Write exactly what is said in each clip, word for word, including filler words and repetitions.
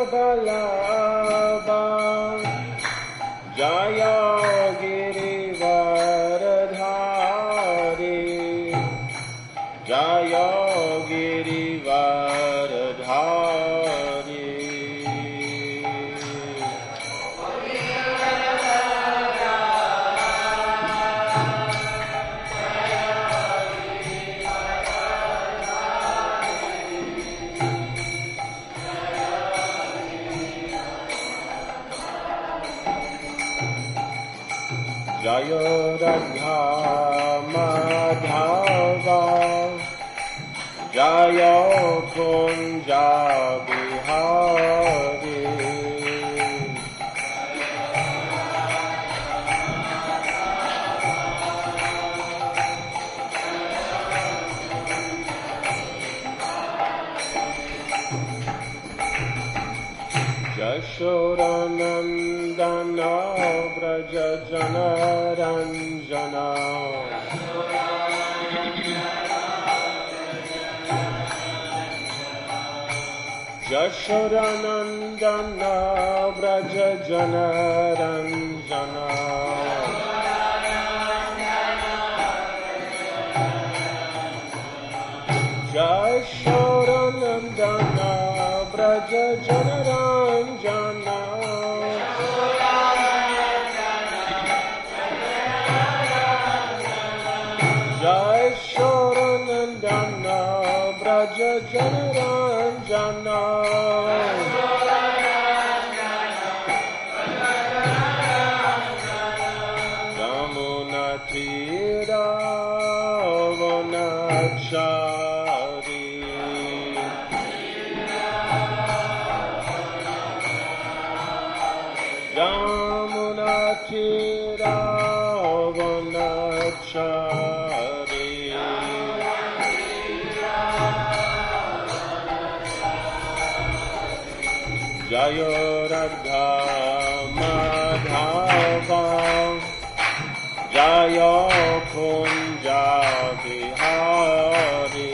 Vallabha Jaya Girivaradhari Jaya Girivaradhari Jaya Radha Madhava Jaya Kunja Bihari Yashodanandana Vraja Janaranjana Yashodanandana Vraja Janaranjana Yashodanandana Vraja Janaranjana Yashodanandana Vraja Janaranjana Yamuna Tira Vanachari Yamuna Tira Vanachari Jaya Radha Madhava Jaya Kunja Bihari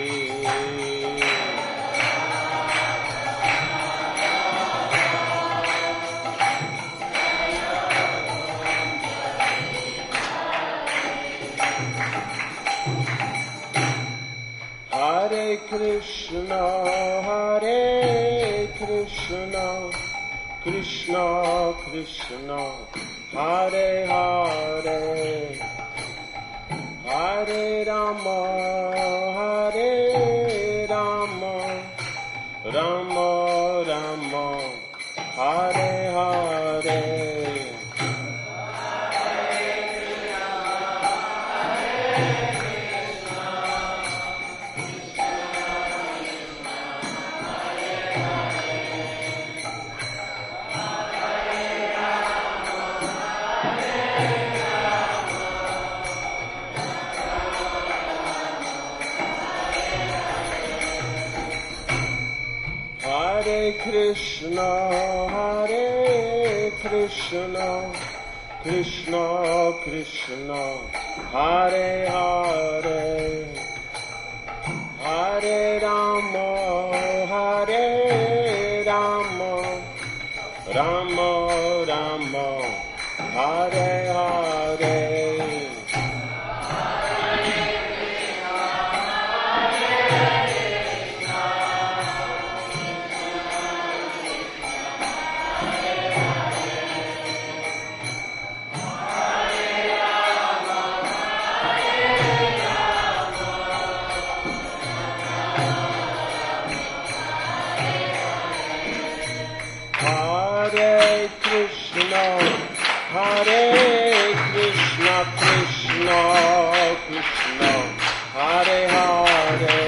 Hare Krishna, Hare Krishna, Krishna Krishna, Hare Hare, Hare Rama, Hare Rama, Rama Rama, Hare Hare. Hare Krishna, Hare Krishna, Krishna Krishna, Hare Hare, Hare Rama, Hare Rama, Rama Rama, Hare Hare. Hare Krishna, Hare Krishna, Krishna Krishna, Hare Hare,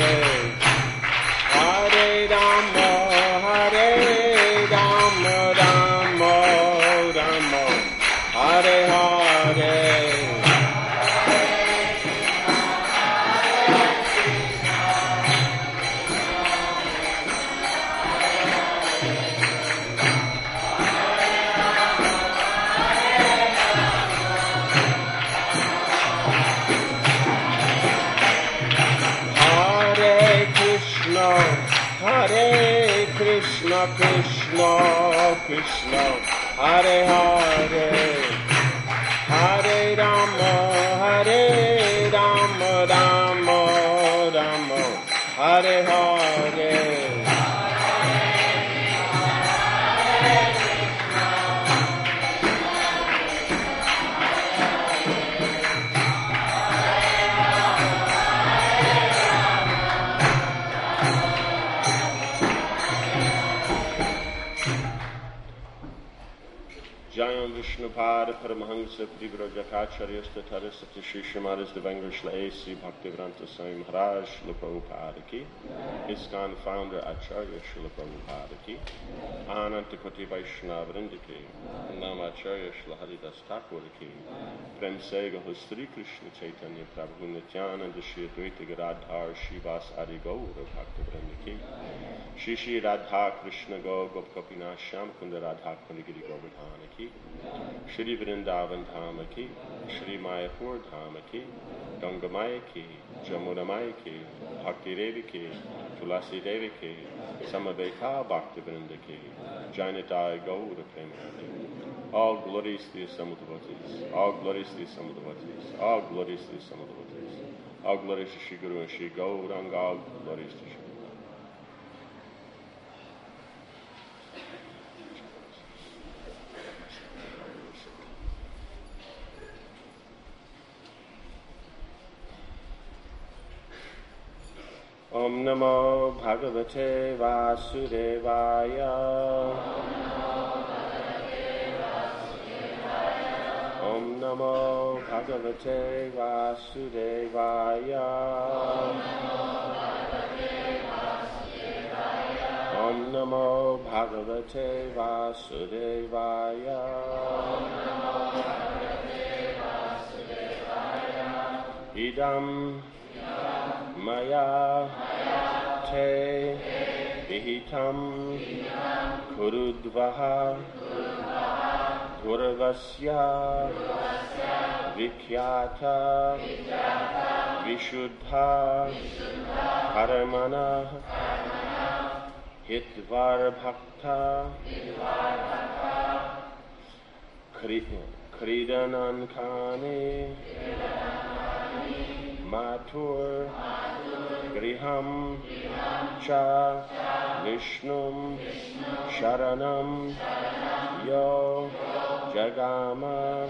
Hare Rama, Hare Rama, Rama Rama, Hare Hare. Hare Krishna, Krishna Krishna Krishna Hare Hare Hare Rama Hare Rama Rama Rama Hare Hare Jayam Vishnupada Paramahansa Privrajacharya Statarasati Shri Srimadas Devangrisla A C Bhaktivedanta Swami Maharaj Srila Prabhupada Ki, ISKCON founder Acharya Srila Prabhupada Ki, Ananta Koti Vaishnavrinda Ki, Namacharya Srila Haridas Thakur Ki, Prem Sega Sri Krishna Chaitanya Prabhu Nityananda Shri Advaita Gadadhar Shivas Adi Gaura Bhaktivedanta Ki, Shri Shri Radha Krishna Go Gopkapina Shyam Kunda Radha Kundigiri Govardhana Ki, Shri Vrindavan Dhama Ki, Shri Mayapur Dhama Ki, Gangamaya Ki, Jamuna Maya Ki, Bhakti Devi Ki, Tulasi Devi Ki, Samaveka Bhakti Vrinda Ki, Jainatai Gaura Premanandi. All glories to the assembled devotees, all glories to the assembled devotees, all glories to the assembled devotees, all glories to Shri Guru and Shri Gauranga, all glories to Shri Om Namo Bhagavate Vasudevaya. Om Namo Bhagavate Vasudevaya. Om Namo Bhagavate Vasudevaya. Idam Maya te vihitam kurudvaha durvasya vikyata vishuddha karamana hitvar bhakta kridanankane matur griham cha vishnum sharanam yo jagama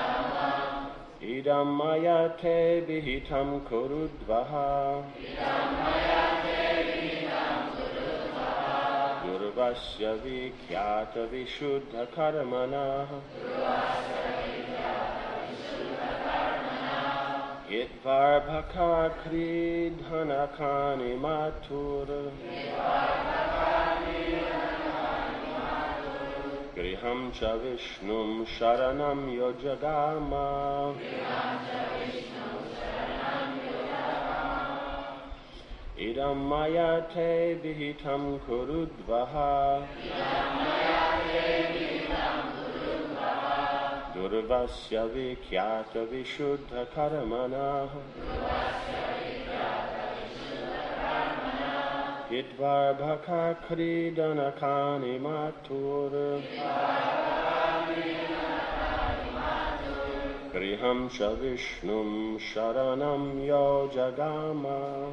idam maya te vihitam kurudvaha durvasya vikyata vishuddha karamana Itvar bhaka kridhanakani matur Griham cha vishnum sharanam yojagama Idam maya te vihitam kurudvaha Durvasya vikyata vishuddha karamana Hitvar bhaka kridanakani matur Griham cha vishnum sharanam yojagama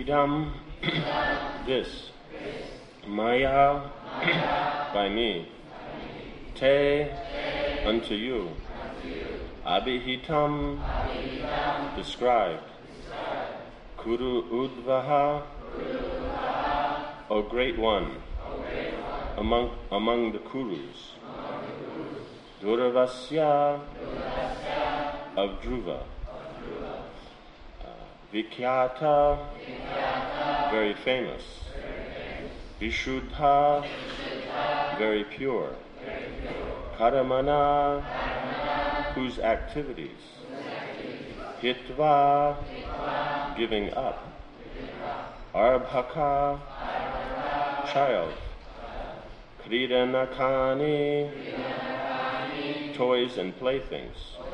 Idam, this, Maya, by me, te, unto you, Abhihitam, described, Kuru Udvaha, O great one, among, among the Kurus, Duravasya, of Dhruva, uh, Vikyata, very famous, Vishuddha, very pure, Karamana, whose activities, Hitva, giving up, Arbhaka, child, Kridanakani, toys and playthings,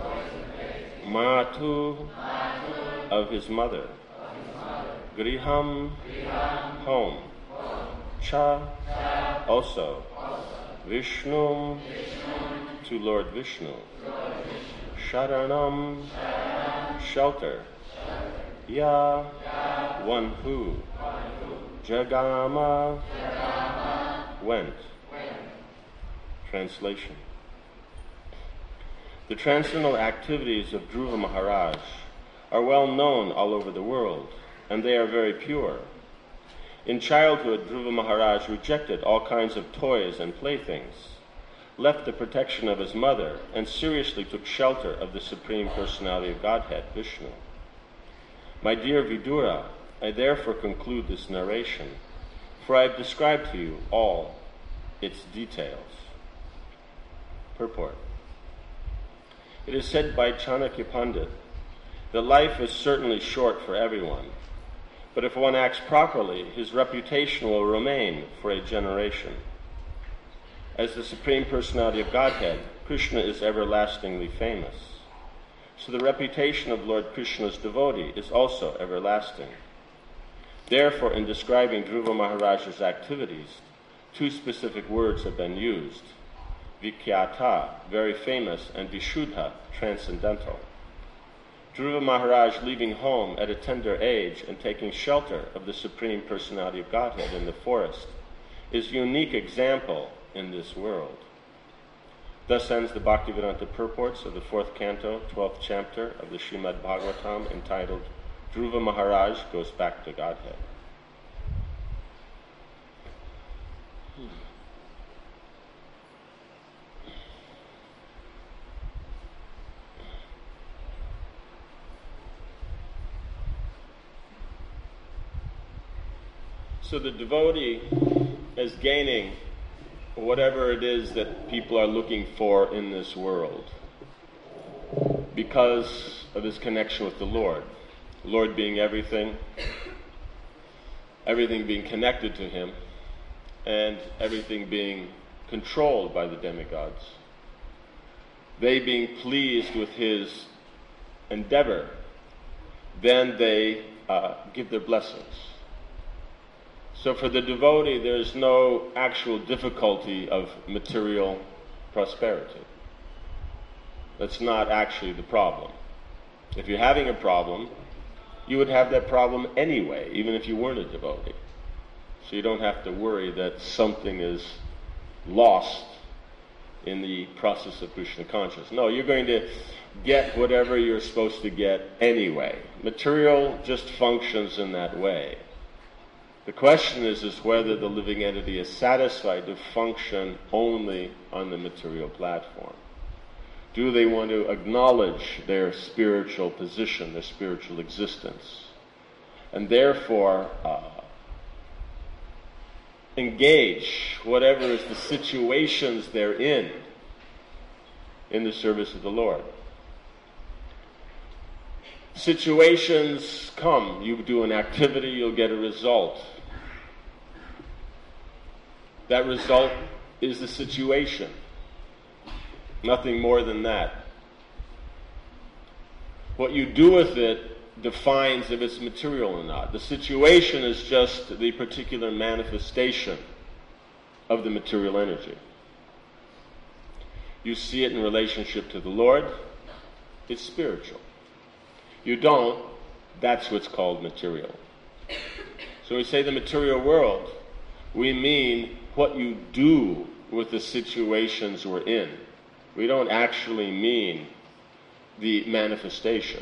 Matu, of his mother, Griham, home, Cha, also, Vishnu, to Lord Vishnu, Sharanam, shelter, Ya, one who, Jagama, went. Translation. The transcendental activities of Dhruva Maharaj are well known all over the world, and they are very pure. In childhood, Dhruva Maharaj rejected all kinds of toys and playthings, left the protection of his mother, and seriously took shelter of the Supreme Personality of Godhead, Vishnu. My dear Vidura, I therefore conclude this narration, for I have described to you all its details. Purport. It is said by Chanakya Pandit that life is certainly short for everyone, but if one acts properly, his reputation will remain for a generation. As the Supreme Personality of Godhead, Krishna is everlastingly famous. So the reputation of Lord Krishna's devotee is also everlasting. Therefore, in describing Dhruva Maharaj's activities, two specific words have been used. Vikyata, very famous, and Vishuddha, transcendental. Dhruva Maharaj leaving home at a tender age and taking shelter of the Supreme Personality of Godhead in the forest is a unique example in this world. Thus ends the Bhaktivedanta purports of the fourth canto, twelfth chapter of the Srimad Bhagavatam, entitled Dhruva Maharaj Goes Back to Godhead. So the devotee is gaining whatever it is that people are looking for in this world because of his connection with the Lord. The Lord being everything, everything being connected to him, and everything being controlled by the demigods. They being pleased with his endeavor, then they uh, give their blessings. So for the devotee, there's no actual difficulty of material prosperity. That's not actually the problem. If you're having a problem, you would have that problem anyway, even if you weren't a devotee. So you don't have to worry that something is lost in the process of Krishna consciousness. No, you're going to get whatever you're supposed to get anyway. Material just functions in that way. The question is, is whether the living entity is satisfied to function only on the material platform. Do they want to acknowledge their spiritual position, their spiritual existence, and therefore uh, engage whatever is the situations they're in in the service of the Lord? Situations come. You do an activity, you'll get a result. That result is the situation. Nothing more than that. What you do with it defines if it's material or not. The situation is just the particular manifestation of the material energy. You see it in relationship to the Lord, it's spiritual. You don't, that's what's called material. So we say the material world, we mean what you do with the situations we're in. We don't actually mean the manifestation.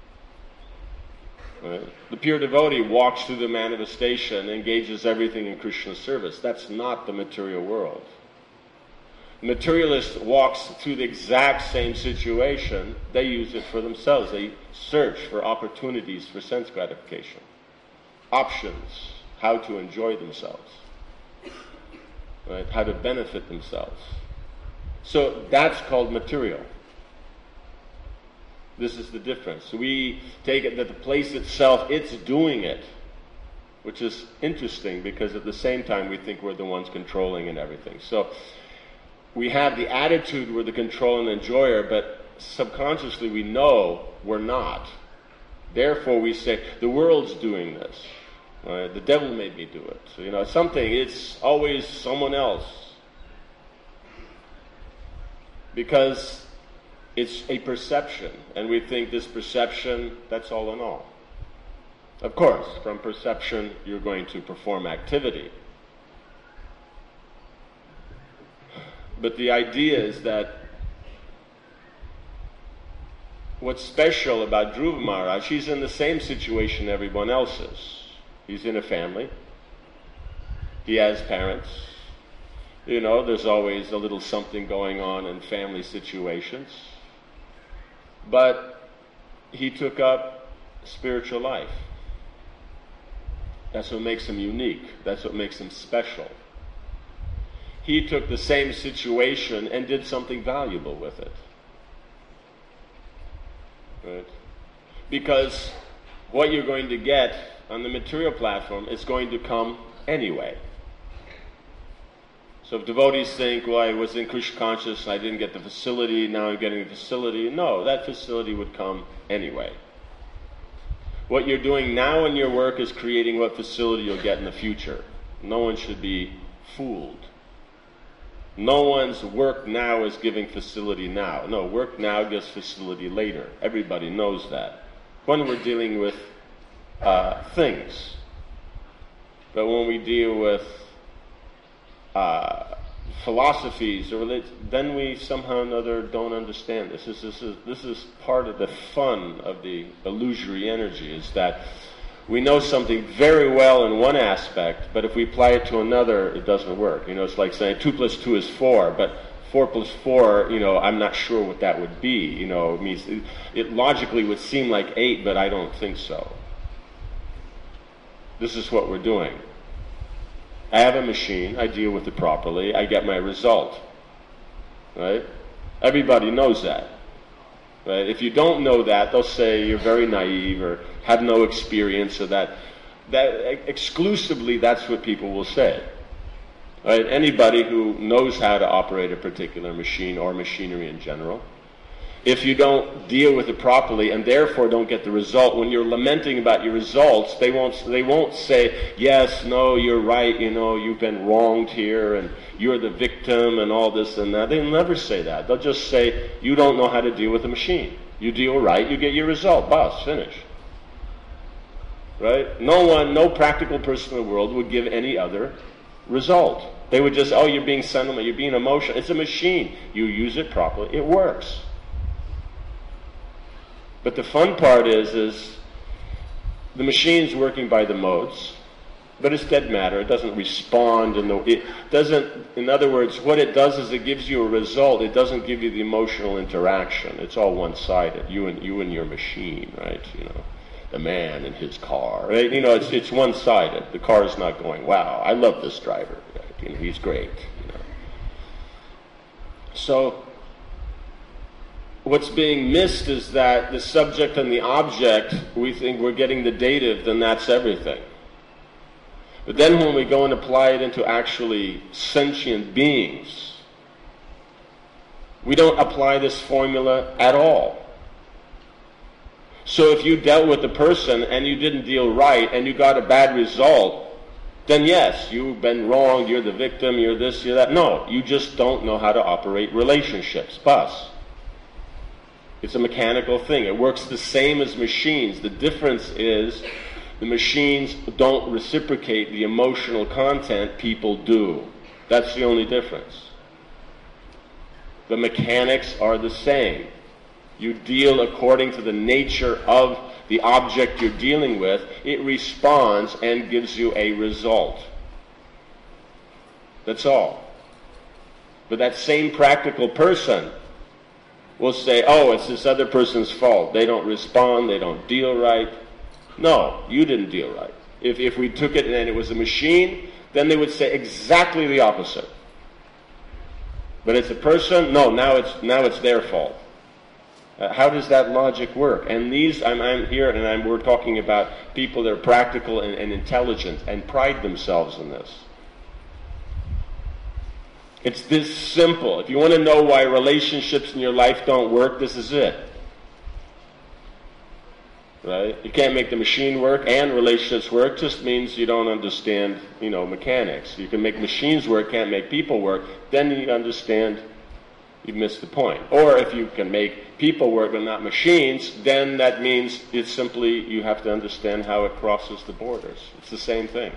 Right? The pure devotee walks through the manifestation, engages everything in Krishna's service. That's not the material world. The materialist walks through the exact same situation. They use it for themselves. They search for opportunities for sense gratification, options, how to enjoy themselves, right? How to benefit themselves. So that's called material. This is the difference. We take it that the place itself, it's doing it, which is interesting because at the same time we think we're the ones controlling and everything. So we have the attitude we're the control and enjoyer, but subconsciously we know we're not. Therefore we say, the world's doing this. Right? The devil made me do it. So, you know, something, it's always someone else. Because it's a perception, and we think this perception, that's all in all. Of course, from perception, you're going to perform activity. But the idea is that what's special about Dhruva Maharaj, he's in the same situation everyone else is. He's in a family. He has parents. You know, there's always a little something going on in family situations. But he took up spiritual life. That's what makes him unique. That's what makes him special. He took the same situation and did something valuable with it. Right? Because what you're going to get on the material platform is going to come anyway. So if devotees think, well, I was in Krishna consciousness, I didn't get the facility, now I'm getting the facility. No, that facility would come anyway. What you're doing now in your work is creating what facility you'll get in the future. No one should be fooled. No one's work now is giving facility now. No, work now gives facility later. Everybody knows that. When we're dealing with uh, things. But when we deal with uh, philosophies, or then we somehow or another don't understand this. This, this, is, this is part of the fun of the illusory energy, is that we know something very well in one aspect, but if we apply it to another, it doesn't work. You know, it's like saying two plus two is four, but four plus four, you know, I'm not sure what that would be. You know, it means it, it logically would seem like eight, but I don't think so. This is what we're doing. I have a machine, I deal with it properly, I get my result. Right? Everybody knows that. Right? If you don't know that, they'll say you're very naive or have no experience of that. That exclusively, that's what people will say. Right? Anybody who knows how to operate a particular machine or machinery in general, if you don't deal with it properly and therefore don't get the result, when you're lamenting about your results, they won't they won't say, yes, no, you're right, you know, you've been wronged here and you're the victim and all this and that. They'll never say that. They'll just say, you don't know how to deal with the machine. You deal right, you get your result. Boss, finish. Right? No one, no practical person in the world would give any other result. They would just, oh, you're being sentimental, you're being emotional. It's a machine. You use it properly, it works. But the fun part is, is the machine's working by the modes, but it's dead matter. It doesn't respond. In the, it doesn't, in other words, what it does is it gives you a result. It doesn't give you the emotional interaction. It's all one-sided. You and you and your machine, right? You know, the man and his car. Right? You know, it's it's one-sided. The car is not going, wow, I love this driver. Right? You know, he's great. You know. So what's being missed is that the subject and the object, we think we're getting the dative, then that's everything. But then when we go and apply it into actually sentient beings, we don't apply this formula at all. So if you dealt with the person and you didn't deal right and you got a bad result, then yes, you've been wronged, you're the victim, you're this, you're that. No, you just don't know how to operate relationships. Bus. It's a mechanical thing. It works the same as machines. The difference is The machines don't reciprocate the emotional content, people do. That's the only difference. The mechanics are the same. You deal according to the nature of the object you're dealing with. It responds and gives you a result. That's all. But that same practical person will say, oh, it's this other person's fault. They don't respond, they don't deal right. No, you didn't deal right. If, if we took it and it was a machine, then they would say exactly the opposite. But it's a person, no, now it's, now it's their fault. Uh, how does that logic work? And these, I'm, I'm here and I'm, we're talking about people that are practical and, and intelligent and pride themselves in this. It's this simple. If you want to know why relationships in your life don't work, this is it. Right? You can't make the machine work and relationships work. Just means you don't understand, you know, mechanics. You can make machines work, can't make people work. Then you understand you've missed the point. Or if you can make people work but not machines, then that means it's simply you have to understand how it crosses the borders. It's the same thing.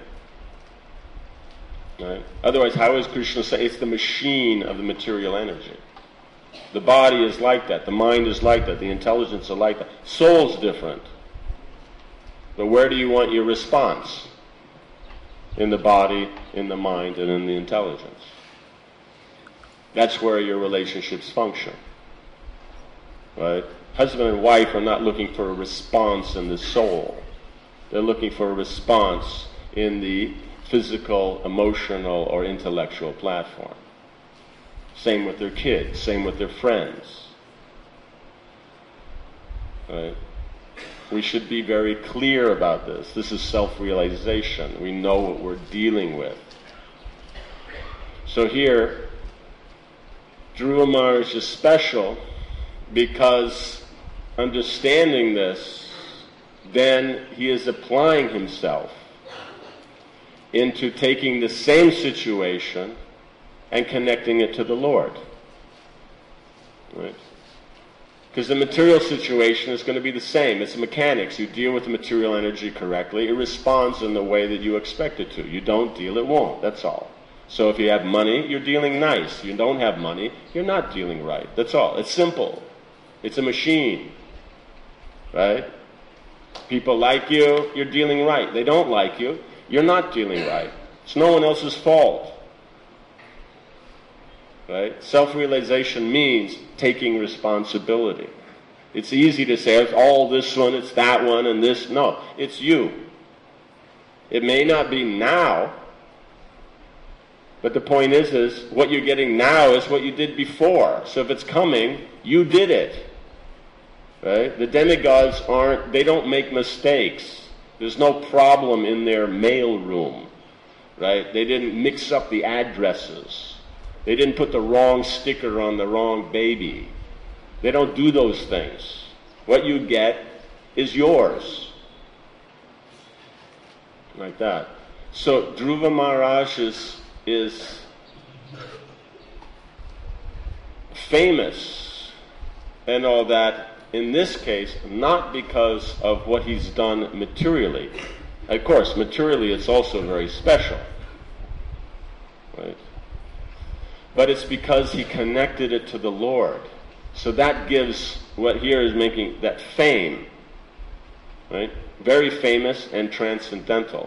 Right? Otherwise, how is Krishna saying it's the machine of the material energy? The body is like that. The mind is like that. The intelligence is like that. Soul's different. But where do you want your response? In the body, in the mind, and in the intelligence. That's where your relationships function. Right? Husband and wife are not looking for a response in the soul. They're looking for a response in the physical, emotional, or intellectual platform. Same with their kids, same with their friends. Right? We should be very clear about this. This is self-realization. We know what we're dealing with. So here, Dhruva Maharaj is special because understanding this, then he is applying himself into taking the same situation and connecting it to the Lord. Right? Because the material situation is going to be the same. It's mechanics. You deal with the material energy correctly. It responds in the way that you expect it to. You don't deal, it won't. That's all. So if you have money, you're dealing nice. You don't have money, you're not dealing right. That's all. It's simple. It's a machine. Right? People like you, you're dealing right. They don't like you, you're not dealing right. It's no one else's fault. Right? Self-realization means taking responsibility. It's easy to say, it's all this one, it's that one, and this. No, it's you. It may not be now, but the point is, is what you're getting now is what you did before. So if it's coming, you did it. Right? The demigods aren't, they don't make mistakes. There's no problem in their mail room. Right? They didn't mix up the addresses. They didn't put the wrong sticker on the wrong baby. They don't do those things. What you get is yours. Like that. So Dhruva Maharaj is, is famous and all that, in this case, not because of what he's done materially. Of course, materially it's also very special. Right? But it's because he connected it to the Lord. So that gives what here is making that fame. Right? Very famous and transcendental.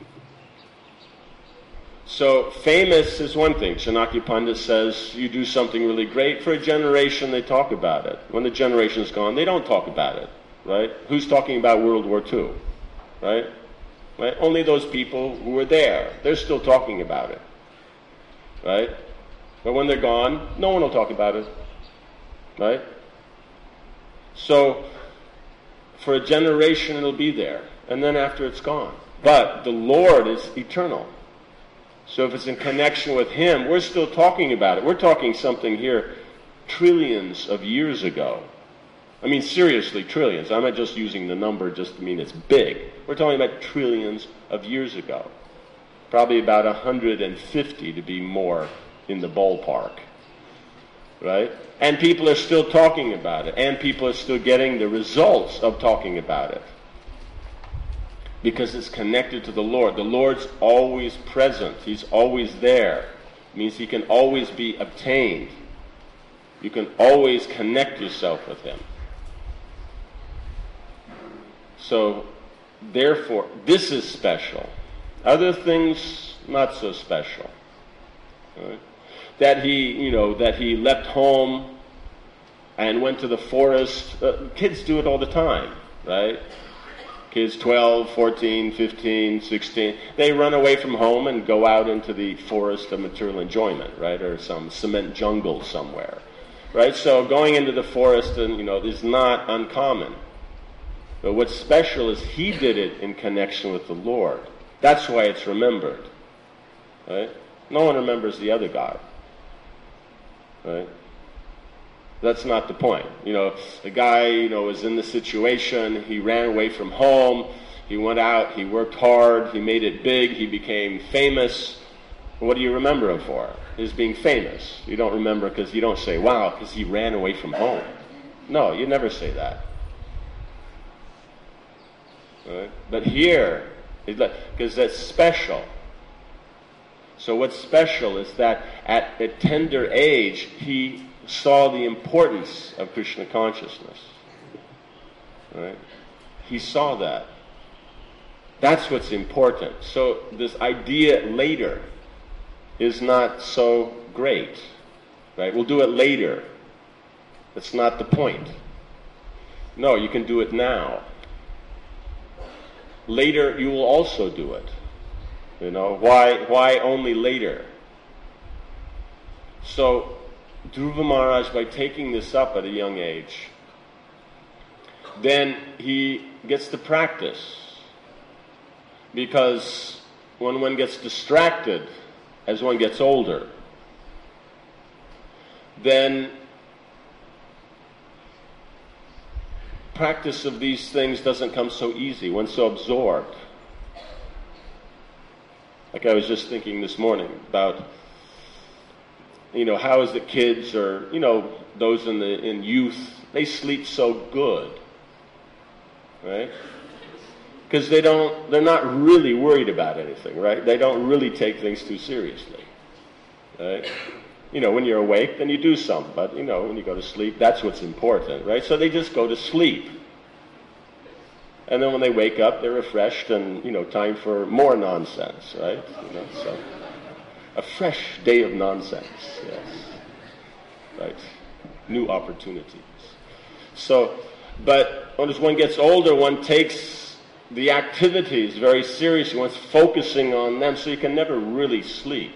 So famous is one thing. Chanakya Pandit says you do something really great. For a generation they talk about it. When the generation's gone, they don't talk about it. Right? Who's talking about World War Two? Right? Right? Only those people who were there. They're still talking about it. Right? But when they're gone, no one will talk about it. Right? So, for a generation it'll be there. And then after it's gone. But the Lord is eternal. So if it's in connection with Him, we're still talking about it. We're talking something here trillions of years ago. I mean, seriously, trillions. I'm not just using the number just to mean it's big. We're talking about trillions of years ago. Probably about one hundred fifty to be more in the ballpark. Right? And people are still talking about it. And people are still getting the results of talking about it. because it's connected to the Lord. The Lord's always present. He's always there. It means he can always be obtained. You can always connect yourself with him. So, therefore, this is special. Other things, not so special. Right? That he, you know, that he left home and went to the forest. Uh, kids do it all the time, right? Kids twelve, fourteen, fifteen, sixteen, they run away from home and go out into the forest of material enjoyment, right? Or some cement jungle somewhere, right? So going into the forest, and you know, is not uncommon. But what's special is he did it in connection with the Lord. That's why it's remembered, right? No one remembers the other God, right? That's not the point. You know, the guy, you know, was in the situation, he ran away from home, he went out, he worked hard, he made it big, he became famous. What do you remember him for? His being famous. You don't remember because you don't say, wow, because he ran away from home. No, you never say that. Right? But here, because that's special. So what's special is that at a tender age, he saw the importance of Krishna consciousness. Right? He saw that. That's what's important. So this idea later is not so great. Right? We'll do it later. That's not the point. No, you can do it now. Later you will also do it. You know, why why only later? So Dhruva Maharaj, by taking this up at a young age, then he gets to practice. Because when one gets distracted as one gets older, then practice of these things doesn't come so easy. One's so absorbed. Like I was just thinking this morning about, you know, how is it kids or, you know, those in the in youth, they sleep so good, right? Because they don't, they're not really worried about anything, right? They don't really take things too seriously, right? You know, when you're awake, then you do something, but, you know, when you go to sleep, that's what's important, right? So they just go to sleep. And then when they wake up, they're refreshed and, you know, time for more nonsense, right? You know, so a fresh day of nonsense, yes. Right. New opportunities. So, but as one gets older, one takes the activities very seriously. One's focusing on them, so you can never really sleep.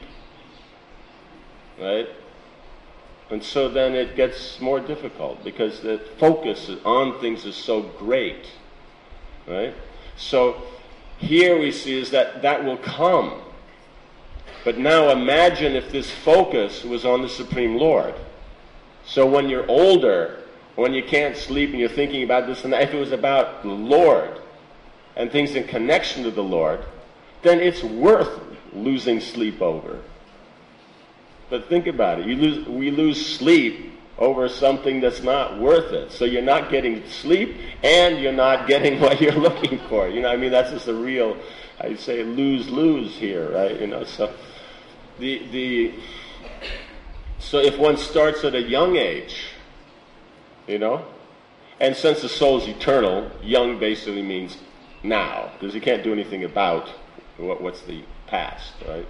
Right? And so then it gets more difficult because the focus on things is so great. Right? So here we see is that that will come. But now imagine if this focus was on the Supreme Lord. So when you're older, when you can't sleep and you're thinking about this and that, if it was about the Lord and things in connection to the Lord, then it's worth losing sleep over. But think about it. You lose, we lose sleep over something that's not worth it. So you're not getting sleep and you're not getting what you're looking for. You know, I mean, that's just a real, I say, lose-lose here, right? You know, so the the so if one starts at a young age, you know, and since the soul is eternal, young basically means now, because you can't do anything about what, what's the past, right?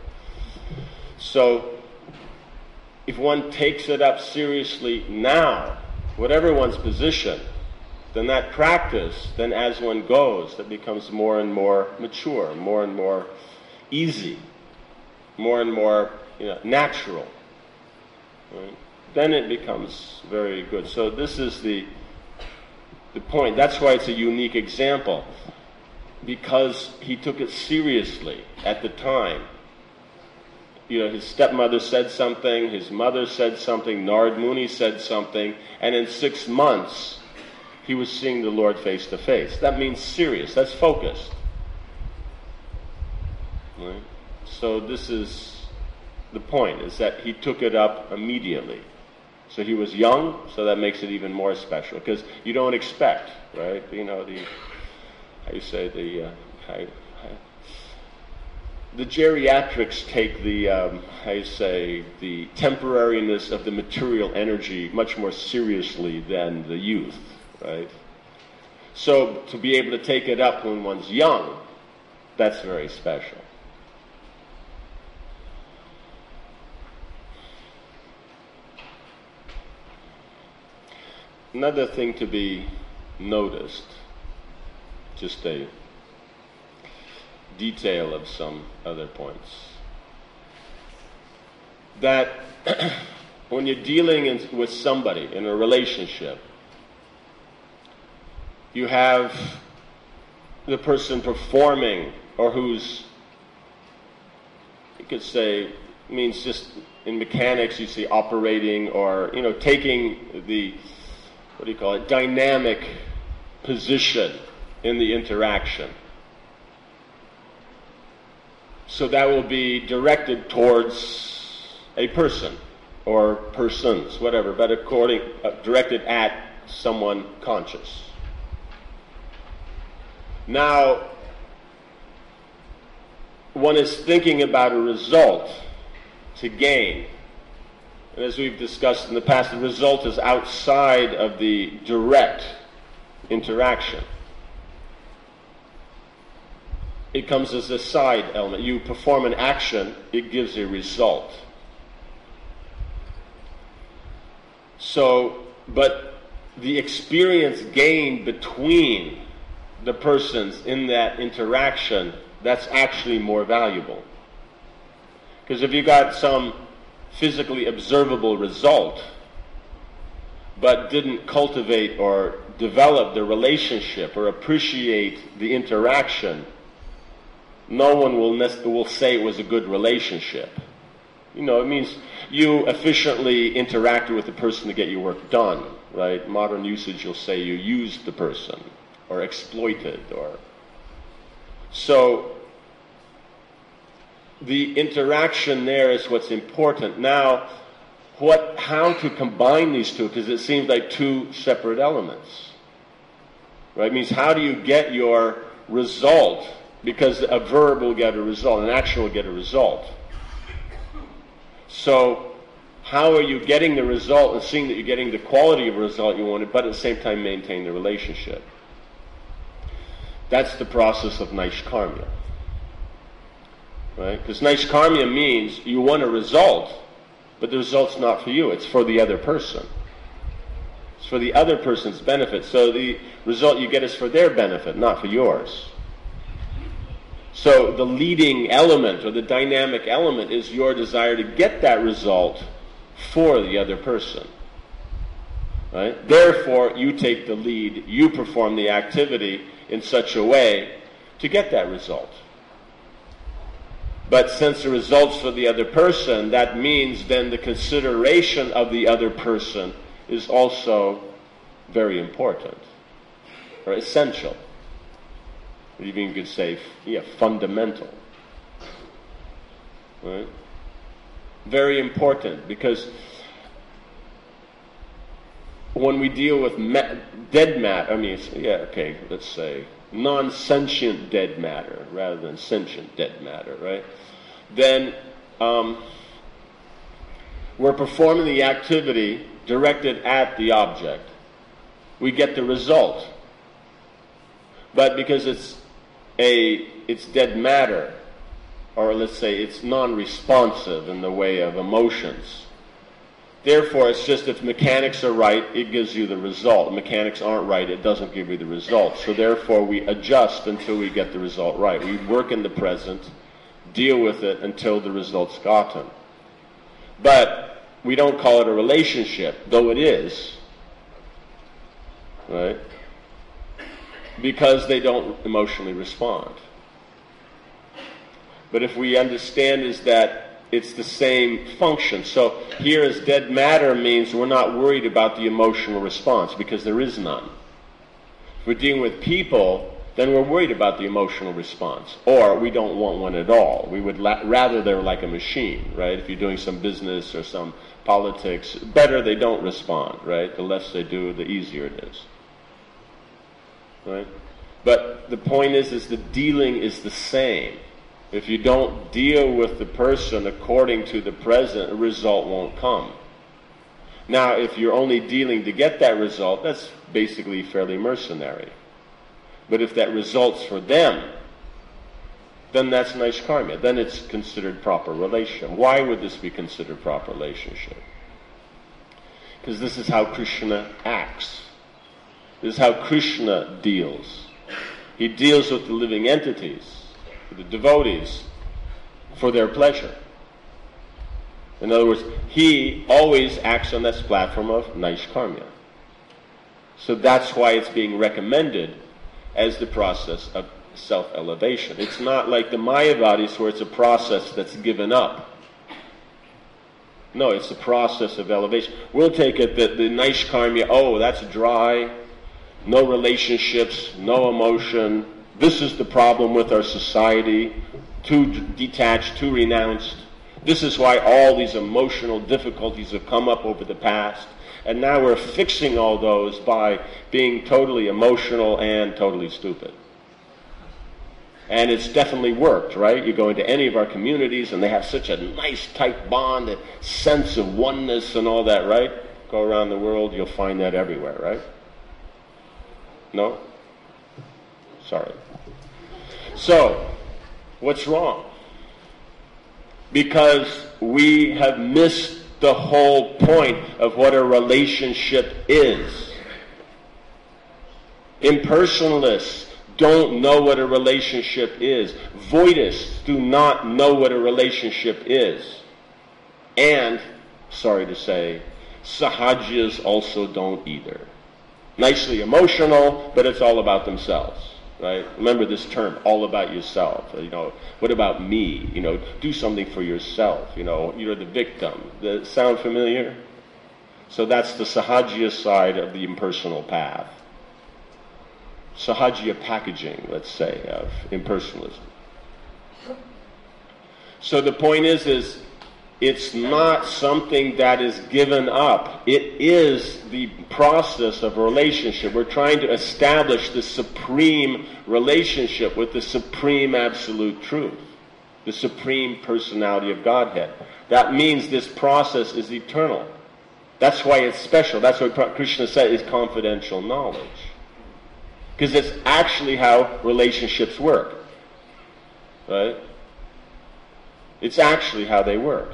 So if one takes it up seriously now, whatever one's position, then that practice, then as one goes, that becomes more and more mature, more and more easy, more and more, you know, natural. Right? Then it becomes very good. So this is the the point. That's why it's a unique example, because he took it seriously at the time. You know, his stepmother said something, his mother said something, Narad Muni said something, and in six months, he was seeing the Lord face to face. That means serious. That's focused. Right? So this is the point, is that he took it up immediately. So he was young, so that makes it even more special, because you don't expect, right? You know, the, how you say, the uh, I, I, the geriatrics take the, um, I say, the temporariness of the material energy much more seriously than the youth, right? So to be able to take it up when one's young, that's very special. Another thing to be noticed, just a detail of some other points, that when you're dealing in, with somebody in a relationship, you have the person performing, or who's, you could say, means just in mechanics you see operating, or, you know, taking the, what do you call it, dynamic position in the interaction. So that will be directed towards a person or persons, whatever, but according uh, directed at someone conscious. Now, one is thinking about a result to gain. And as we've discussed in the past, the result is outside of the direct interaction. It comes as a side element. You perform an action, it gives a result. So, but the experience gained between the persons in that interaction, that's actually more valuable. Because if you got some physically observable result, but didn't cultivate or develop the relationship or appreciate the interaction, no one will will say it was a good relationship. You know, it means you efficiently interacted with the person to get your work done, right? Modern usage, you'll say you used the person or exploited, or so the interaction there is what's important. Now, what, how to combine these two, because it seems like two separate elements, right? It means how do you get your result, because a verb will get a result, an action will get a result. So how are you getting the result and seeing that you're getting the quality of result you wanted, but at the same time maintain the relationship? That's the process of Naishkarmya. Right? Because Naishkarmya means you want a result, but the result's not for you, it's for the other person. It's for the other person's benefit. So the result you get is for their benefit, not for yours. So the leading element, or the dynamic element, is your desire to get that result for the other person. Right? Therefore, you take the lead, you perform the activity in such a way to get that result. But since the result's for the other person, that means then the consideration of the other person is also very important, or essential. Even you could say, yeah, fundamental. Right? Very important, because when we deal with ma- dead matter, I mean, yeah, okay, let's say non-sentient dead matter rather than sentient dead matter, right? Then um, we're performing the activity directed at the object. We get the result. But because it's a it's dead matter, or let's say it's non-responsive in the way of emotions, therefore it's just if mechanics are right, it gives you the result. If mechanics aren't right, it doesn't give you the result. So therefore we adjust until we get the result right. We work in the present, deal with it until the result's gotten. But we don't call it a relationship, though it is, right? Because they don't emotionally respond. But if we understand is that it's the same function. So here as dead matter means we're not worried about the emotional response, because there is none. If we're dealing with people, then we're worried about the emotional response. Or we don't want one at all. We would la- rather they're like a machine, right? If you're doing some business or some politics, better they don't respond, right? The less they do, the easier it is. Right? But the point is, is the dealing is the same. If you don't deal with the person according to the present, a result won't come. Now, if you're only dealing to get that result, that's basically fairly mercenary. But if that results for them, then that's Naishkarmya. Then it's considered proper relation. Why would this be considered proper relationship? Because this is how Krishna acts. This is how Krishna deals. He deals with the living entities, with the devotees, for their pleasure. In other words, he always acts on this platform of Naishkarmya. So that's why it's being recommended as the process of self-elevation. It's not like the Mayavadis where it's a process that's given up. No, it's a process of elevation. We'll take it that the Naishkarmya, oh, that's dry, no relationships, no emotion. This is the problem with our society, too detached, too renounced. This is why all these emotional difficulties have come up over the past. And now we're fixing all those by being totally emotional and totally stupid. And it's definitely worked, right? You go into any of our communities and they have such a nice tight bond, a sense of oneness and all that, right? Go around the world, you'll find that everywhere, right? No? Sorry. So, what's wrong? Because we have missed the whole point of what a relationship is. Impersonalists don't know what a relationship is. Voidists do not know what a relationship is. And, sorry to say, Sahajiyas also don't either. Nicely emotional, but it's all about themselves, right? Remember this term, all about yourself. You know, what about me? You know, do something for yourself. You know, you're the victim. Does it sound familiar? So that's the Sahajiya side of the impersonal path. Sahajiya packaging, let's say, of impersonalism. So the point is, is it's not something that is given up. It is the process of a relationship. We're trying to establish the supreme relationship with the supreme absolute truth, the supreme personality of Godhead. That means this process is eternal. That's why it's special. That's why Krishna said it's confidential knowledge. Because it's actually how relationships work. Right? It's actually how they work.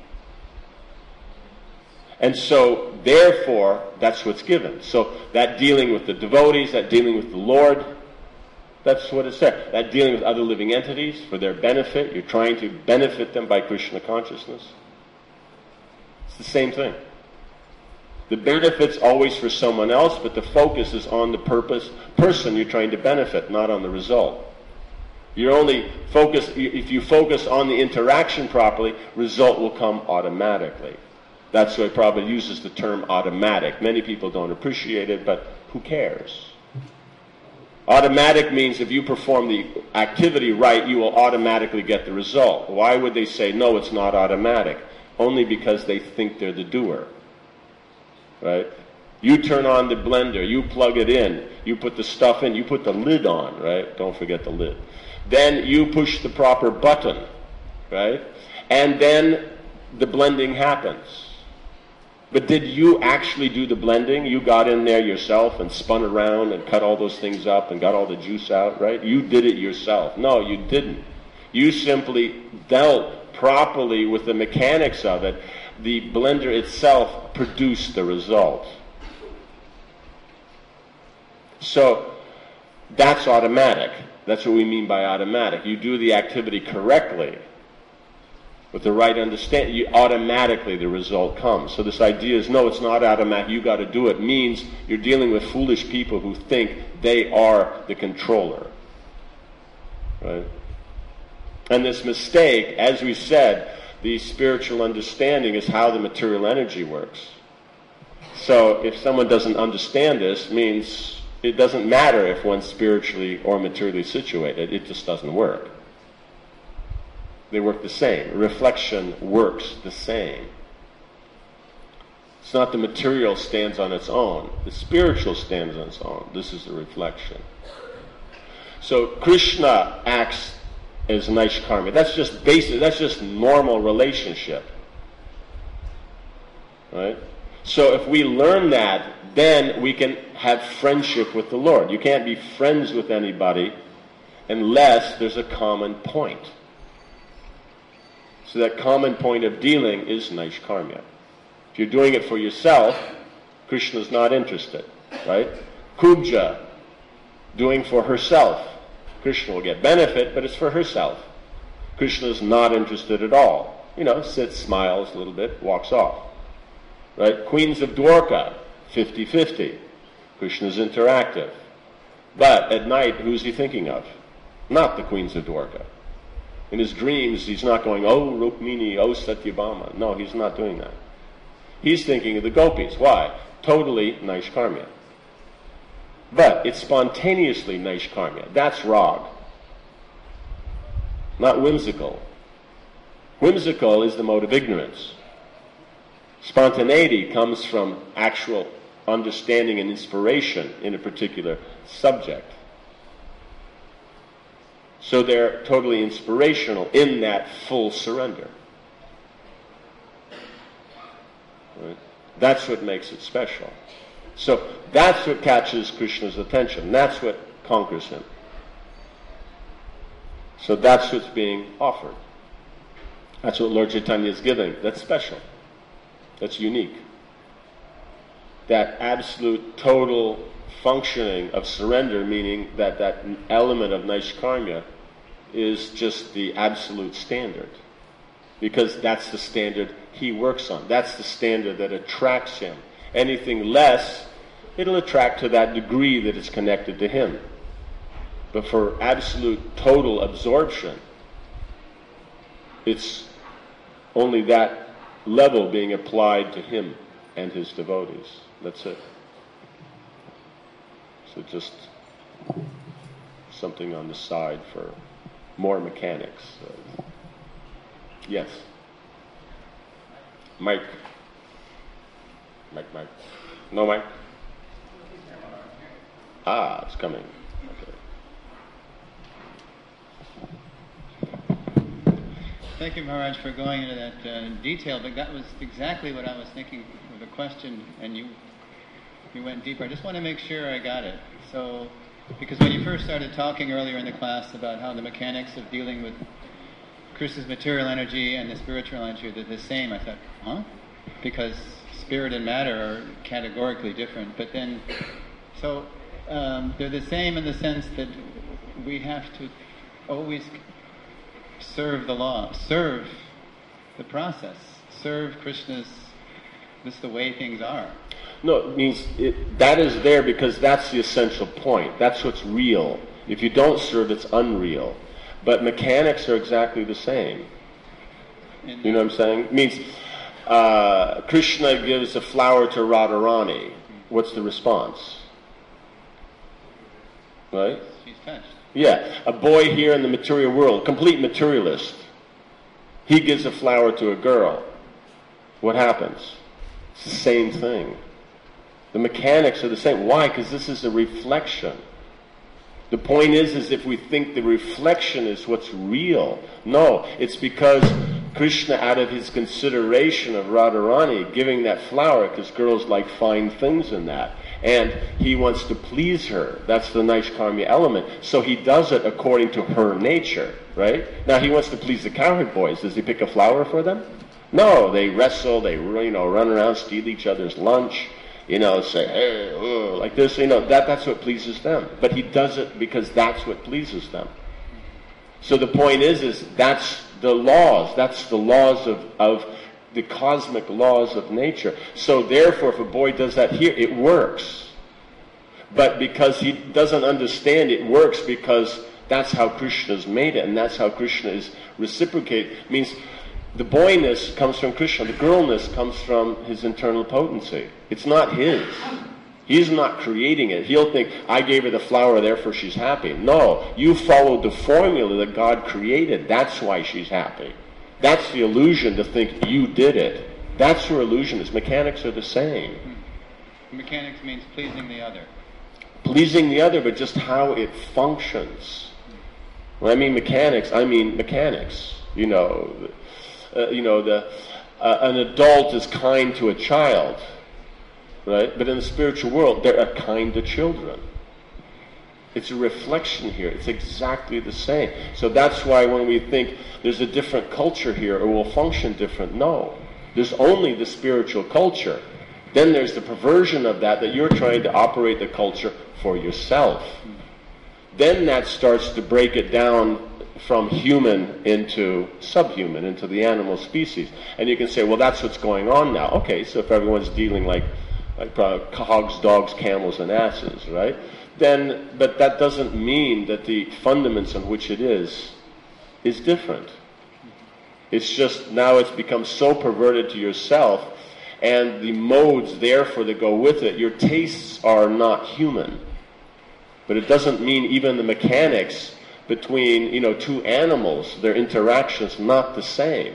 And so, therefore, that's what's given. So, that dealing with the devotees, that dealing with the Lord, that's what it said. That dealing with other living entities for their benefit, you're trying to benefit them by Krishna consciousness. It's the same thing. The benefit's always for someone else, but the focus is on the purpose, person you're trying to benefit, not on the result. You're only focus, if you focus on the interaction properly, result will come automatically. That's why Prabhupada uses the term automatic. Many people don't appreciate it, but who cares? Automatic means if you perform the activity right, you will automatically get the result. Why would they say, no, it's not automatic? Only because they think they're the doer. Right? You turn on the blender, you plug it in, you put the stuff in, you put the lid on, right? Don't forget the lid. Then you push the proper button, right? And then the blending happens. But did you actually do the blending? You got in there yourself and spun around and cut all those things up and got all the juice out, right? You did it yourself. No, you didn't. You simply dealt properly with the mechanics of it. The blender itself produced the result. So that's automatic. That's what we mean by automatic. You do the activity correctly with the right understanding, you automatically the result comes. So this idea is, no, it's not automatic, you got to do it, means you're dealing with foolish people who think they are the controller. Right? And this mistake, as we said, the spiritual understanding is how the material energy works. So if someone doesn't understand this, it means it doesn't matter if one's spiritually or materially situated, it just doesn't work. They work the same. Reflection works the same. It's not the material stands on its own. The spiritual stands on its own. This is the reflection. So Krishna acts as Naishkarmya. That's just basic, that's just normal relationship. Right? So if we learn that, then we can have friendship with the Lord. You can't be friends with anybody unless there's a common point. So that common point of dealing is Naishkarmya. If you're doing it for yourself, Krishna's not interested, right? Kubja, doing for herself. Krishna will get benefit, but it's for herself. Krishna's not interested at all. You know, sits, smiles a little bit, walks off. Right? Queens of Dwarka, fifty-fifty. Krishna's interactive. But at night, who's he thinking of? Not the queens of Dwarka. In his dreams, he's not going, oh, Rukmini, oh, Satyabhama. No, he's not doing that. He's thinking of the gopis. Why? Totally Naishkarmya. But it's spontaneously Naishkarmya. That's rag. Not whimsical. Whimsical is the mode of ignorance. Spontaneity comes from actual understanding and inspiration in a particular subject. So they're totally inspirational in that full surrender. Right? That's what makes it special. So that's what catches Krishna's attention. That's what conquers him. So that's what's being offered. That's what Lord Chaitanya is giving. That's special. That's unique. That absolute total functioning of surrender, meaning that that element of Naishkarmya is just the absolute standard. Because that's the standard he works on. That's the standard that attracts him. Anything less, it'll attract to that degree that it's connected to him. But for absolute total absorption, it's only that level being applied to him and his devotees. That's it. So just something on the side for more mechanics. Uh, yes. Mike. Mike, Mike. No Mike? Ah, it's coming. Okay. Thank you, Maharaj, for going into that uh, detail, but that was exactly what I was thinking with the question, and you you went deeper. I just want to make sure I got it. So, because when you first started talking earlier in the class about how the mechanics of dealing with Krishna's material energy and the spiritual energy are the same, I thought, huh? Because spirit and matter are categorically different. But then, so um, they're the same in the sense that we have to always serve the law, serve the process, serve Krishna's, this is the way things are. No, it means it, that is there because that's the essential point. That's what's real. If you don't serve, it's unreal. But mechanics are exactly the same. And you know what I'm saying? It means uh, Krishna gives a flower to Radharani. What's the response? Right? She's touched. Yeah. A boy here in the material world, complete materialist. He gives a flower to a girl. What happens? It's the same thing. The mechanics are the same. Why? Because this is a reflection. The point is, is if we think the reflection is what's real. No, it's because Krishna, out of his consideration of Radharani, giving that flower, because girls like fine things in that, and he wants to please her. That's the Naishkarmya element. So he does it according to her nature, right? Now he wants to please the cowherd boys. Does he pick a flower for them? No, they wrestle, they you know run around, steal each other's lunch. You know, say, hey, oh, like this, you know, that, that's what pleases them. But he does it because that's what pleases them. So the point is, is that's the laws. That's the laws of, of the cosmic laws of nature. So therefore, if a boy does that here, it works. But because he doesn't understand it works because that's how Krishna's made it, and that's how Krishna is reciprocated. It means the boyness comes from Krishna. The girlness comes from his internal potency. It's not his. He's not creating it. He'll think, I gave her the flower, therefore she's happy. No, you followed the formula that God created. That's why she's happy. That's the illusion, to think you did it. That's where illusion is. Mechanics are the same. Mechanics means pleasing the other. pleasing the other, but just how it functions. When I mean mechanics, I mean mechanics. You know, uh, you know, the uh, an adult is kind to a child, right? But in the spiritual world, they're kind to children. It's a reflection here. It's exactly the same. So that's why when we think there's a different culture here or will function different, no. There's only the spiritual culture. Then there's the perversion of that, that you're trying to operate the culture for yourself. Then that starts to break it down from human into subhuman, into the animal species. And you can say, well, that's what's going on now. Okay, so if everyone's dealing like, like uh, hogs, dogs, camels, and asses, right? Then, but that doesn't mean that the fundaments on which it is, is different. It's just now it's become so perverted to yourself, and the modes therefore that go with it, your tastes are not human. But it doesn't mean even the mechanics between, you know, two animals, their interactions not the same.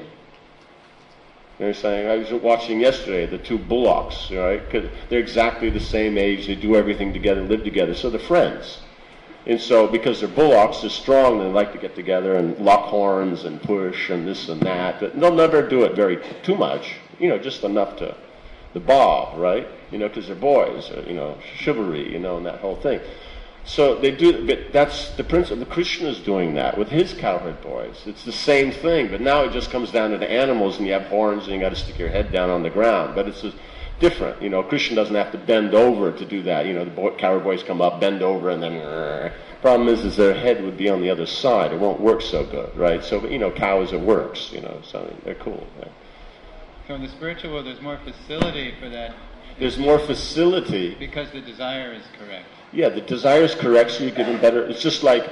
They're saying, I was watching yesterday, the two bullocks, right? 'Cause they're exactly the same age, they do everything together, live together, so they're friends. And so, because they're bullocks, they're strong, they like to get together and lock horns and push and this and that, but they'll never do it very, too much, you know, just enough to, the bob, right? You know, because they're boys, or, you know, chivalry, you know, and that whole thing. So they do, but that's the principle. The Krishna is doing that with his cowherd boys. It's the same thing, but now it just comes down to the animals, and you have horns, and you got to stick your head down on the ground. But it's just different. You know, Krishna doesn't have to bend over to do that. You know, the boy, cowherd boys come up, bend over, and then. Uh, problem is, is their head would be on the other side. It won't work so good, right? So, you know, cows it works. You know, so they're cool. Right? So in the spiritual world, there's more facility for that. There's more facility because the desire is correct. Yeah, the desire is correct, so you're given better. It's just like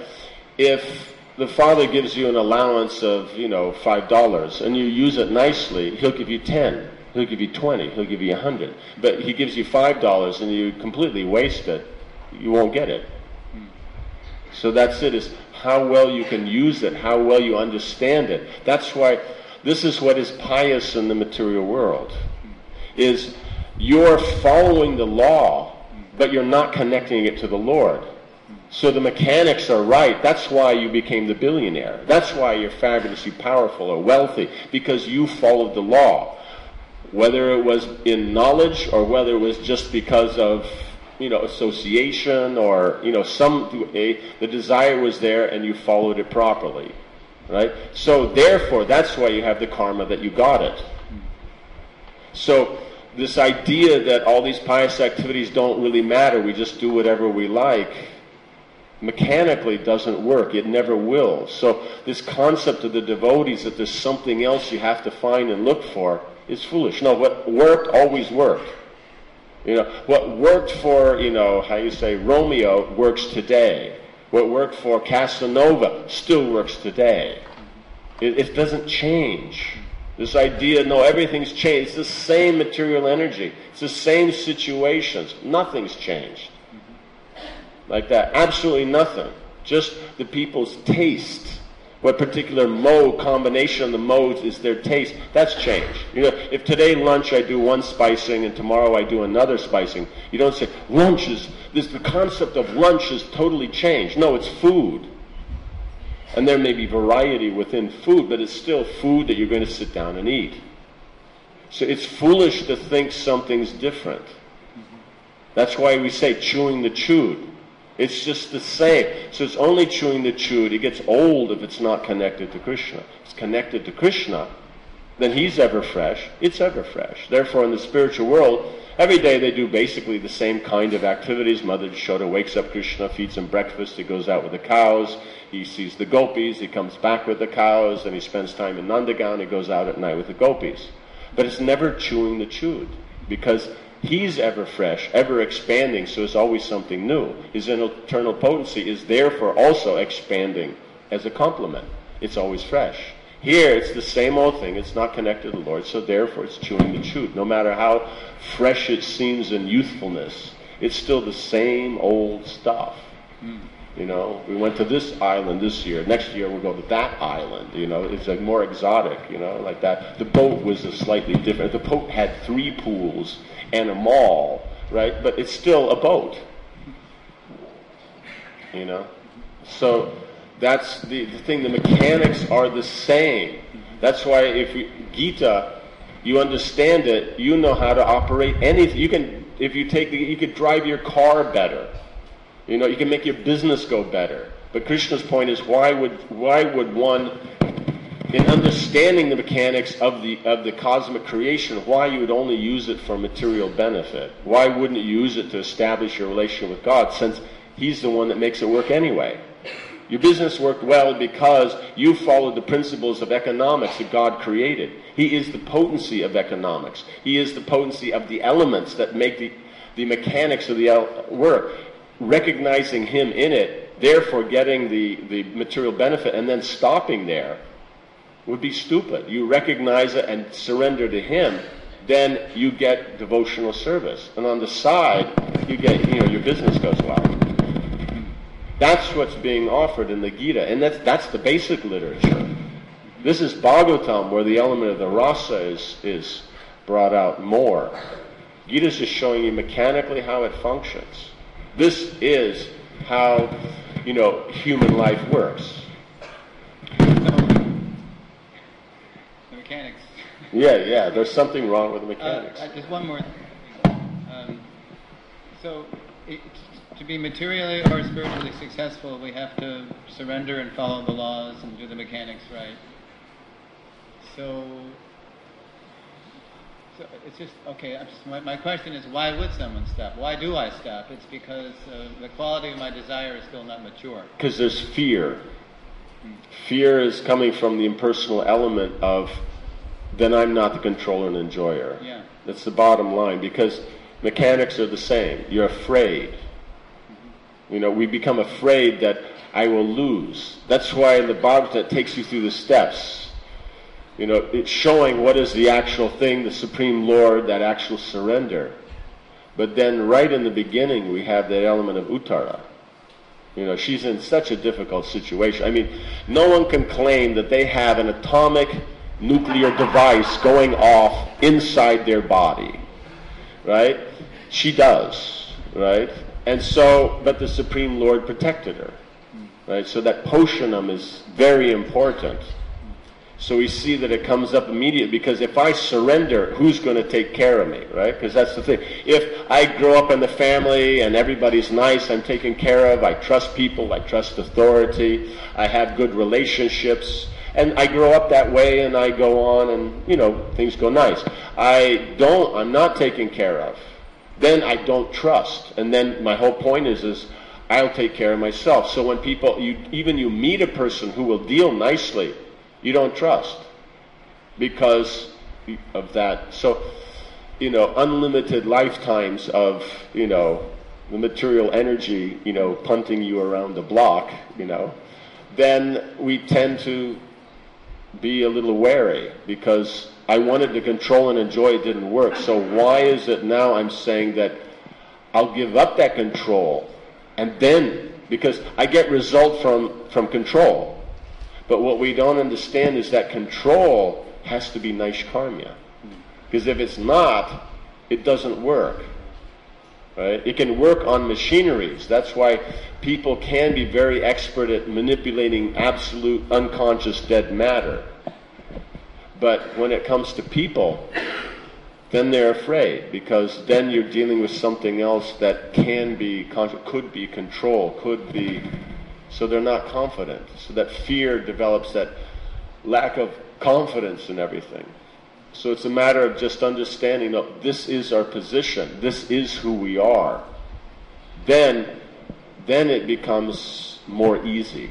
if the father gives you an allowance of, you know, five dollars, and you use it nicely, he'll give you ten. He'll give you twenty. He'll give you a hundred. But he gives you five dollars, and you completely waste it. You won't get it. Hmm. So that's it. Is how well you can use it, how well you understand it. That's why this is what is pious in the material world. Is you're following the law, but you're not connecting it to the Lord. So the mechanics are right. That's why you became the billionaire. That's why you're fabulously powerful or wealthy, because you followed the law. Whether it was in knowledge or whether it was just because of, you know, association or, you know, some, a, the desire was there and you followed it properly. Right? So therefore, that's why you have the karma that you got it. So this idea that all these pious activities don't really matter, we just do whatever we like, mechanically doesn't work. It never will. So this concept of the devotees that there's something else you have to find and look for is foolish. No, what worked always worked. You know, what worked for, you know, how you say, Romeo works today. What worked for Casanova still works today. It, it doesn't change. This idea, no, everything's changed. It's the same material energy. It's the same situations. Nothing's changed. Like that. Absolutely nothing. Just the people's taste. What particular mode, combination of the modes is their taste. That's changed. You know, if today lunch I do one spicing and tomorrow I do another spicing, you don't say, lunch is, this, the concept of lunch is totally changed. No, it's food. And there may be variety within food, but it's still food that you're going to sit down and eat. So it's foolish to think something's different. That's why we say chewing the chewed. It's just the same. So it's only chewing the chewed. It gets old if it's not connected to Krishna. It's connected to Krishna, then he's ever fresh. It's ever fresh. Therefore, in the spiritual world, every day they do basically the same kind of activities. Mother Yashoda wakes up Krishna, feeds him breakfast, he goes out with the cows, he sees the gopis, he comes back with the cows, and he spends time in Nandagan, he goes out at night with the gopis. But it's never chewing the chewed, because he's ever fresh, ever expanding, so it's always something new. His eternal potency is therefore also expanding as a complement. It's always fresh. Here, it's the same old thing. It's not connected to the Lord, so therefore it's chewing the chewed. No matter how fresh it seems in youthfulness, it's still the same old stuff. Mm. You know, we went to this island this year. Next year we'll go to that island. You know, it's like more exotic, you know, like that. The boat was a slightly different. The boat had three pools and a mall, right? But it's still a boat. you know. So that's the, the thing. The mechanics are the same. That's why if you, Gita, you understand it, you know how to operate anything. You can, if you take the, you could drive your car better. You know, you can make your business go better. But Krishna's point is, why would why would one, in understanding the mechanics of the of the cosmic creation, why you would only use it for material benefit? Why wouldn't you use it to establish your relationship with God, since He's the one that makes it work anyway? Your business worked well because you followed the principles of economics that God created. He is the potency of economics. He is the potency of the elements that make the, the mechanics of the el- work. Recognizing Him in it, therefore getting the, the material benefit, and then stopping there would be stupid. You recognize it and surrender to Him, then you get devotional service. And on the side, you get, you know, your business goes well. That's what's being offered in the Gita, and that's that's the basic literature. This is Bhagavatam, where the element of the rasa is is brought out more. Gita's just showing you mechanically how it functions. This is how, you know, human life works. So, the mechanics. Yeah, yeah. There's something wrong with the mechanics. Uh, just one more thing. Um, so, it, to be materially or spiritually successful, we have to surrender and follow the laws and do the mechanics right. So, so it's just, okay, I'm just, my, my question is, why would someone stop? Why do I stop? It's because uh, the quality of my desire is still not mature. Because there's fear. Hmm. Fear is coming from the impersonal element of, then I'm not the controller and enjoyer. Yeah. That's the bottom line, because mechanics are the same. You're afraid. Mm-hmm. You know, we become afraid that I will lose. That's why the Bhagavatam takes you through the steps. You know, it's showing what is the actual thing, the Supreme Lord, that actual surrender. But then right in the beginning, we have that element of Uttara. You know, she's in such a difficult situation. I mean, no one can claim that they have an atomic nuclear device going off inside their body, right? She does, right? And so, but the Supreme Lord protected her, right? So that poshanam is very important. So we see that it comes up immediately, because if I surrender, who's going to take care of me, right? Because that's the thing. If I grow up in the family and everybody's nice, I'm taken care of, I trust people, I trust authority, I have good relationships, and I grow up that way and I go on and, you know, things go nice. I don't, I'm not taken care of. Then I don't trust. And then my whole point is, is I'll take care of myself. So when people, you, even you meet a person who will deal nicely, you don't trust because of that. So, you know, unlimited lifetimes of, you know, the material energy, you know, punting you around the block, you know, then we tend to be a little wary, because I wanted to control and enjoy, it didn't work. So why is it now I'm saying that I'll give up that control, and then, because I get result from, from control. But what we don't understand is that control has to be Naishkarmya. Because if it's not, it doesn't work. Right? It can work on machineries. That's why people can be very expert at manipulating absolute unconscious dead matter. But when it comes to people, then they're afraid, because then you're dealing with something else that can be, could be control, could be... So they're not confident. So that fear develops, that lack of confidence in everything. So it's a matter of just understanding that this is our position, this is who we are. Then, then it becomes more easy.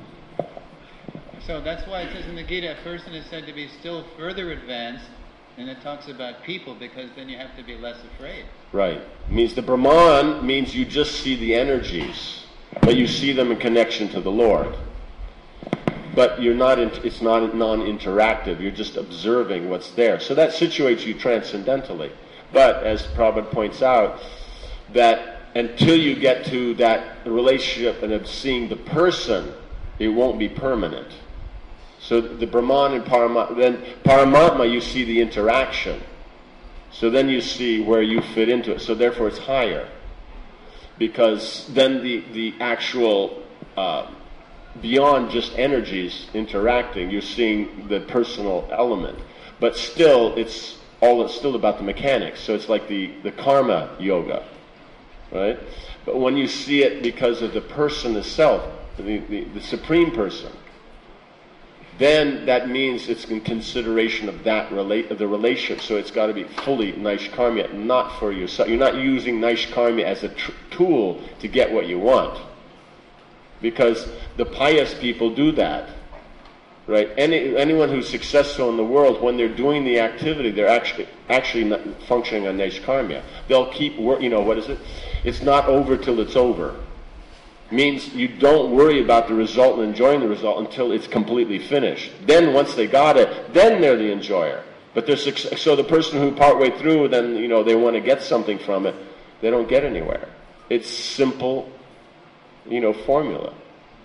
So that's why it says in the Gita, a person is said to be still further advanced, and it talks about people, because then you have to be less afraid. Right. It means the Brahman means you just see the energies, but you see them in connection to the Lord. But you're not. In, it's not non-interactive. You're just observing what's there. So that situates you transcendentally. But as Prabhupada points out, that until you get to that relationship and of seeing the person, it won't be permanent. So the Brahman and Paramatma, then Paramatma, you see the interaction. So then you see where you fit into it. So therefore, it's higher. because then the, the actual, uh, beyond just energies interacting, you're seeing the personal element. But still, it's all it's still about the mechanics. So it's like the, the karma yoga, right? But when you see it because of the person itself, the, the, the supreme person, then that means it's in consideration of that relate of the relationship. So it's got to be fully Naishkarmya, not for yourself. You're not using Naishkarmya as a tr- tool to get what you want, because the pious people do that, right? Any anyone who's successful in the world, when they're doing the activity, they're actually actually not functioning on Naishkarmya. They'll keep work. You know what is it? It's not over till it's over. Means you don't worry about the result and enjoying the result until it's completely finished. Then once they got it, then they're the enjoyer. But they're success- so the person who partway through, then you know they want to get something from it, they don't get anywhere. It's simple, you know, formula.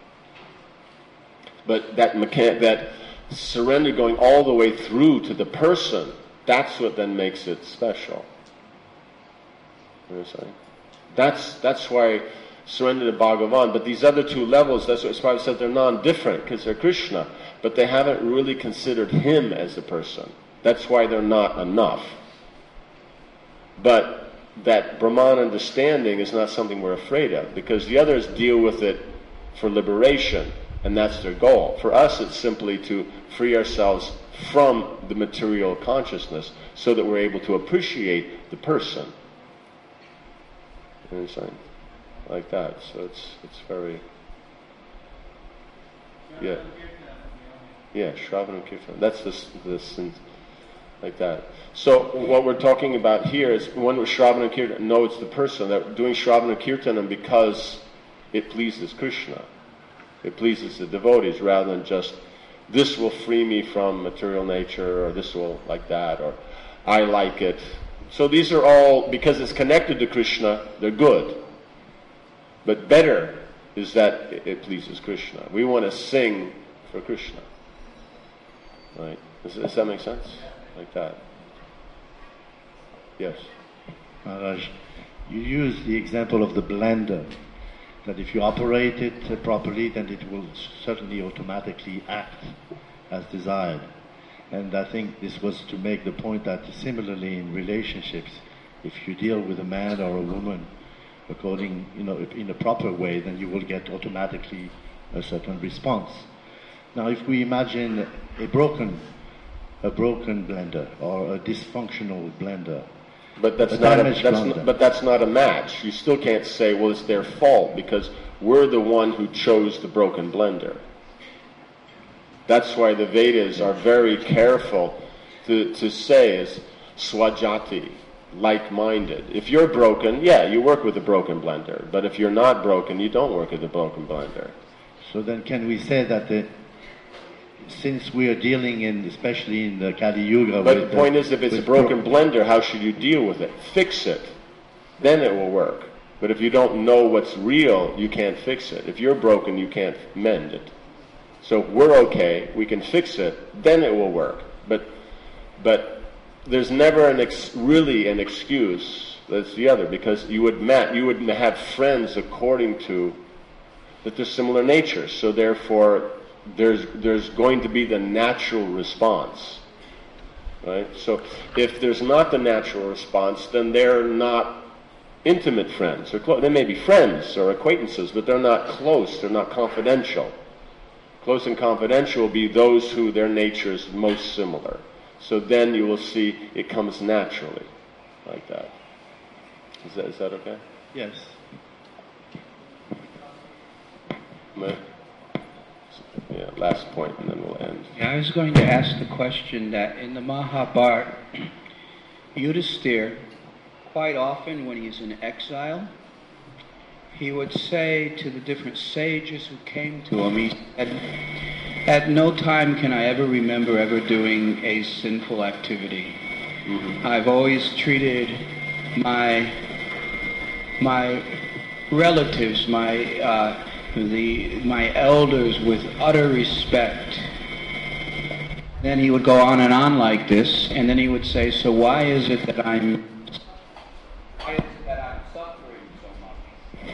But that mechan- that surrender going all the way through to the person, that's what then makes it special. You know what I'm saying? That's that's why. Surrender to Bhagavan, but these other two levels, that's what Prabhupada said, they're non-different because they're Krishna, but they haven't really considered him as a person. That's why they're not enough. But that Brahman understanding is not something we're afraid of, because the others deal with it for liberation, and that's their goal. For us, it's simply to free ourselves from the material consciousness so that we're able to appreciate the person. You know what I'm saying? Like that, so it's it's very, yeah, yeah, Shravana Kirtan. That's the the sin, like that. So what we're talking about here is when with Shravana Kirtan, no, it's the person that doing Shravana Kirtanam because it pleases Krishna, it pleases the devotees, rather than just this will free me from material nature, or this will like that, or I like it. So these are all, because it's connected to Krishna, they're good. But better is that it pleases Krishna. We want to sing for Krishna. Right? Does, does that make sense? Like that. Yes? Maharaj, you use the example of the blender, that if you operate it properly, then it will certainly automatically act as desired. And I think this was to make the point that similarly in relationships, if you deal with a man or a woman, according, you know, in a proper way, then you will get automatically a certain response. Now, if we imagine a broken, a broken blender or a dysfunctional blender, but that's a not a, damaged that's blender, not, but that's not a match. You still can't say, well, it's their fault because we're the one who chose the broken blender. That's why the Vedas are very careful to to say is swajati. Like-minded. If you're broken, yeah, you work with a broken blender. But if you're not broken, you don't work with a broken blender. So then can we say that the, since we are dealing in, especially in the Kali Yuga... But with the point the, is, if it's a with broken bro- blender, how should you deal with it? Fix it. Then it will work. But if you don't know what's real, you can't fix it. If you're broken, you can't mend it. So we're okay, we can fix it, then it will work. But, but there's never an ex- really an excuse. That's the other, because you would met, you would have friends according to that they're similar natures. So therefore, there's there's going to be the natural response, right? So if there's not the natural response, then they're not intimate friends. Or clo- they may be friends or acquaintances, but they're not close. They're not confidential. Close and confidential will be those who their nature is most similar. So then you will see it comes naturally, like that. Is that, is that okay? Yes. Yeah, last point and then we'll end. Yeah, I was going to ask the question that in the Mahabharata, Yudhisthira, quite often when he's in exile, he would say to the different sages who came to him, he said, at no time can I ever remember ever doing a sinful activity. Mm-hmm. I've always treated my my relatives, my uh, the my elders with utter respect. Then he would go on and on like this, and then he would say, so why is it that I'm why is it that I'm suffering so much?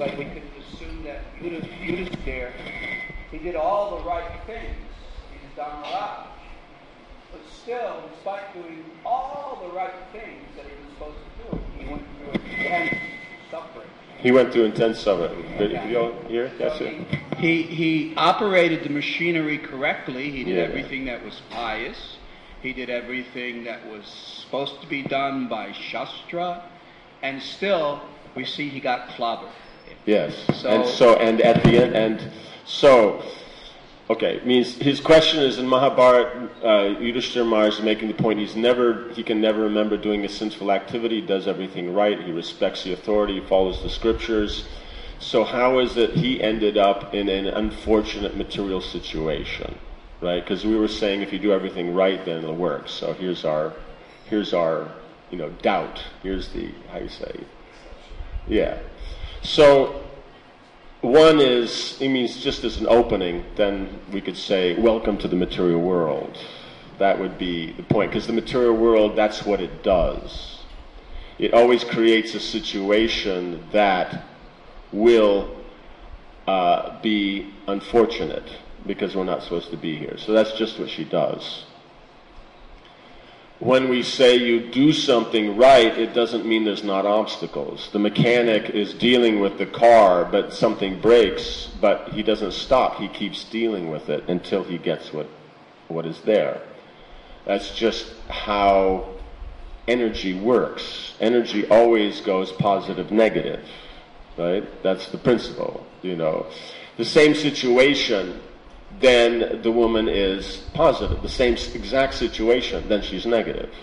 like we could assume that Yudhisthira, he did all the right things. He's done a lot. But still, despite doing all the right things that he was supposed to do, he went through intense suffering. He went through intense suffering. Did yeah. you all hear? That's so it. He, he operated the machinery correctly. He did yeah. everything that was pious. He did everything that was supposed to be done by Shastra. And still, we see he got clobbered. Yes. So, and so, and at the end, and so, okay, means his question is in Mahabharata, uh, Yudhishthira Maharaj is making the point he's never, he can never remember doing a sinful activity, he does everything right, he respects the authority, he follows the scriptures. So how is it he ended up in an unfortunate material situation, right? Because we were saying if you do everything right, then it'll work. So here's our, here's our, you know, doubt. Here's the, how you say, yeah. So one is, it means just as an opening, then we could say, welcome to the material world. That would be the point, because the material world, that's what it does. It always creates a situation that will uh, be unfortunate, because we're not supposed to be here. So that's just what she does. When we say you do something right, it doesn't mean there's not obstacles. The mechanic is dealing with the car, but something breaks, but he doesn't stop. He keeps dealing with it until he gets what, what is there. That's just how energy works. Energy always goes positive, negative, right? That's the principle, you know. The same situation, then the woman is positive. The same exact situation, then she's negative.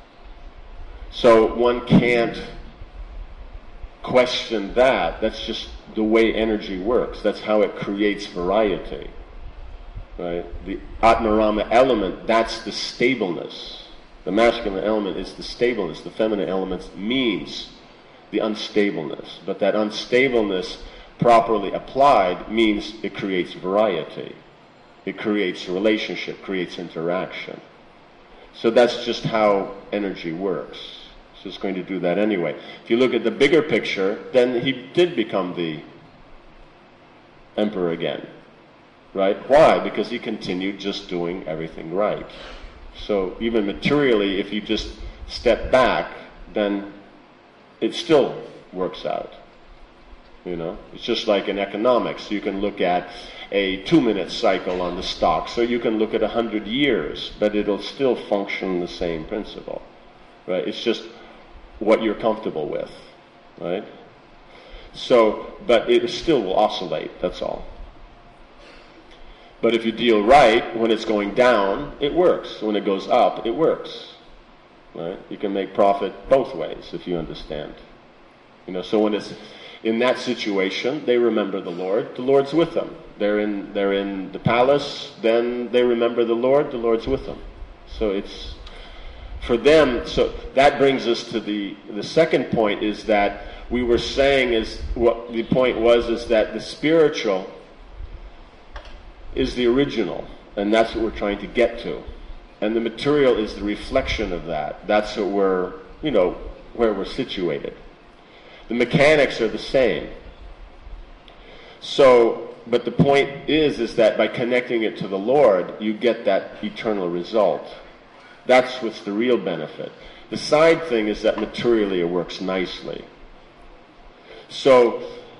So one can't question that. That's just the way energy works. That's how it creates variety. Right? The Atmarama element, that's the stableness. The masculine element is the stableness. The feminine element means the unstableness. But that unstableness, properly applied, means it creates variety. It creates a relationship, creates interaction. So that's just how energy works. So it's going to do that anyway. If you look at the bigger picture, then he did become the emperor again. Right? Why? Because he continued just doing everything right. So even materially, if you just step back, then it still works out. You know? It's just like in economics. You can look at a two-minute cycle on the stock, so you can look at a hundred years, but it'll still function the same principle, right? It's just what you're comfortable with, right? So, but it still will oscillate, that's all. But if you deal right, when it's going down, it works. When it goes up, it works, right? You can make profit both ways, if you understand. You know, so when it's in that situation, they remember the Lord. The Lord's with them. They're in, they're in the palace, then they remember the Lord, the Lord's with them. So it's, for them, so that brings us to the, the second point is that we were saying is, what the point was is that the spiritual is the original, and that's what we're trying to get to. And the material is the reflection of that. That's what we're, you know, where we're situated. The mechanics are the same. So, but the point is, is that by connecting it to the Lord, you get that eternal result. That's what's the real benefit. The side thing is that materially it works nicely. So,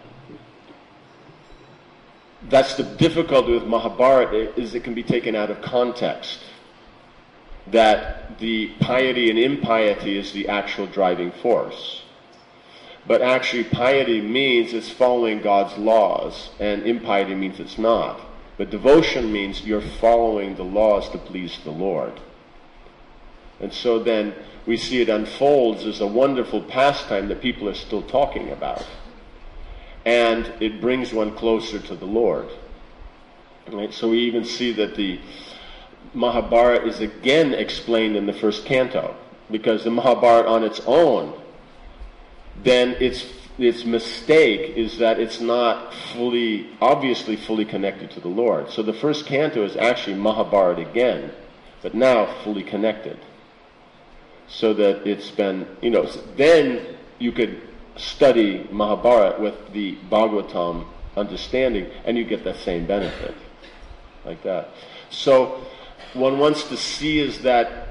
that's the difficulty with Mahabharata, is it can be taken out of context. That the piety and impiety is the actual driving force. But actually piety means it's following God's laws, and impiety means it's not. But devotion means you're following the laws to please the Lord. And so then we see it unfolds as a wonderful pastime that people are still talking about. And it brings one closer to the Lord. Right? So we even see that the Mahabharata is again explained in the first canto, because the Mahabharata on its own, then its its mistake is that it's not fully, obviously fully connected to the Lord. So the first canto is actually Mahabharata again, but now fully connected. So that it's been, you know, then you could study Mahabharata with the Bhagavatam understanding, and you get that same benefit, like that. So one wants to see is that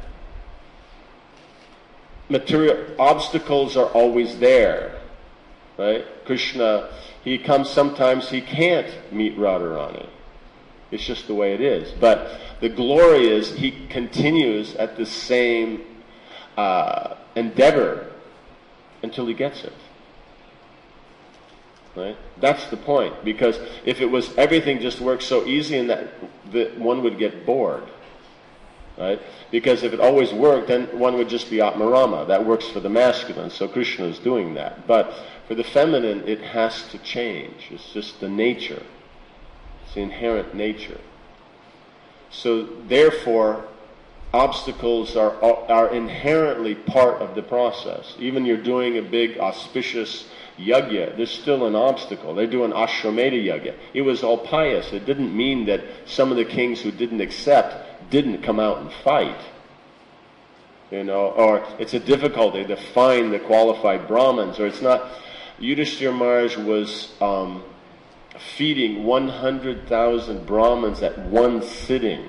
material obstacles are always there, right? Krishna, he comes sometimes he can't meet Radharani. It's just the way it is. But the glory is he continues at the same uh, endeavor until he gets it. Right? That's the point. Because if it was everything just works so easy, and that, that one would get bored. Right? Because if it always worked, then one would just be Atmarama. That works for the masculine, so Krishna is doing that. But for the feminine, it has to change. It's just the nature. It's the inherent nature. So therefore, obstacles are are inherently part of the process. Even you're doing a big auspicious yajna, there's still an obstacle. They're doing Ashwamedha yajna. It was all pious. It didn't mean that some of the kings who didn't accept didn't come out and fight. You know, or it's a difficulty to find the qualified Brahmins, or it's not. Yudhishthira Maharaj was um, feeding one hundred thousand Brahmins at one sitting.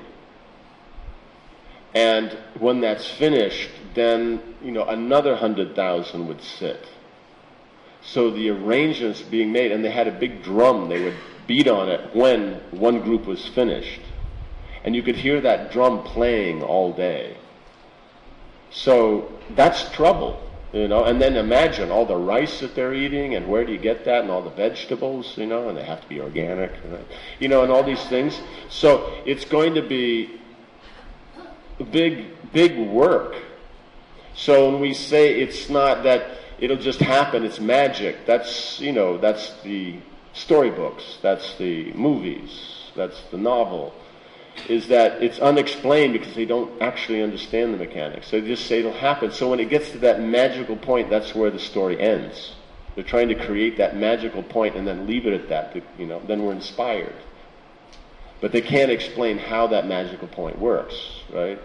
And when that's finished, then, you know, another one hundred thousand would sit. So the arrangements being made, and they had a big drum, they would beat on it when one group was finished. And you could hear that drum playing all day. So that's trouble, you know. And then imagine all the rice that they're eating, and where do you get that, and all the vegetables, you know, and they have to be organic, you know, and all these things. So it's going to be big, big work. So when we say it's not that it'll just happen, it's magic, that's, you know, that's the storybooks, that's the movies, that's the novel, is that it's unexplained because they don't actually understand the mechanics. They just say it'll happen. So when it gets to that magical point, that's where the story ends. They're trying to create that magical point and then leave it at that, you know, then we're inspired. But they can't explain how that magical point works, right?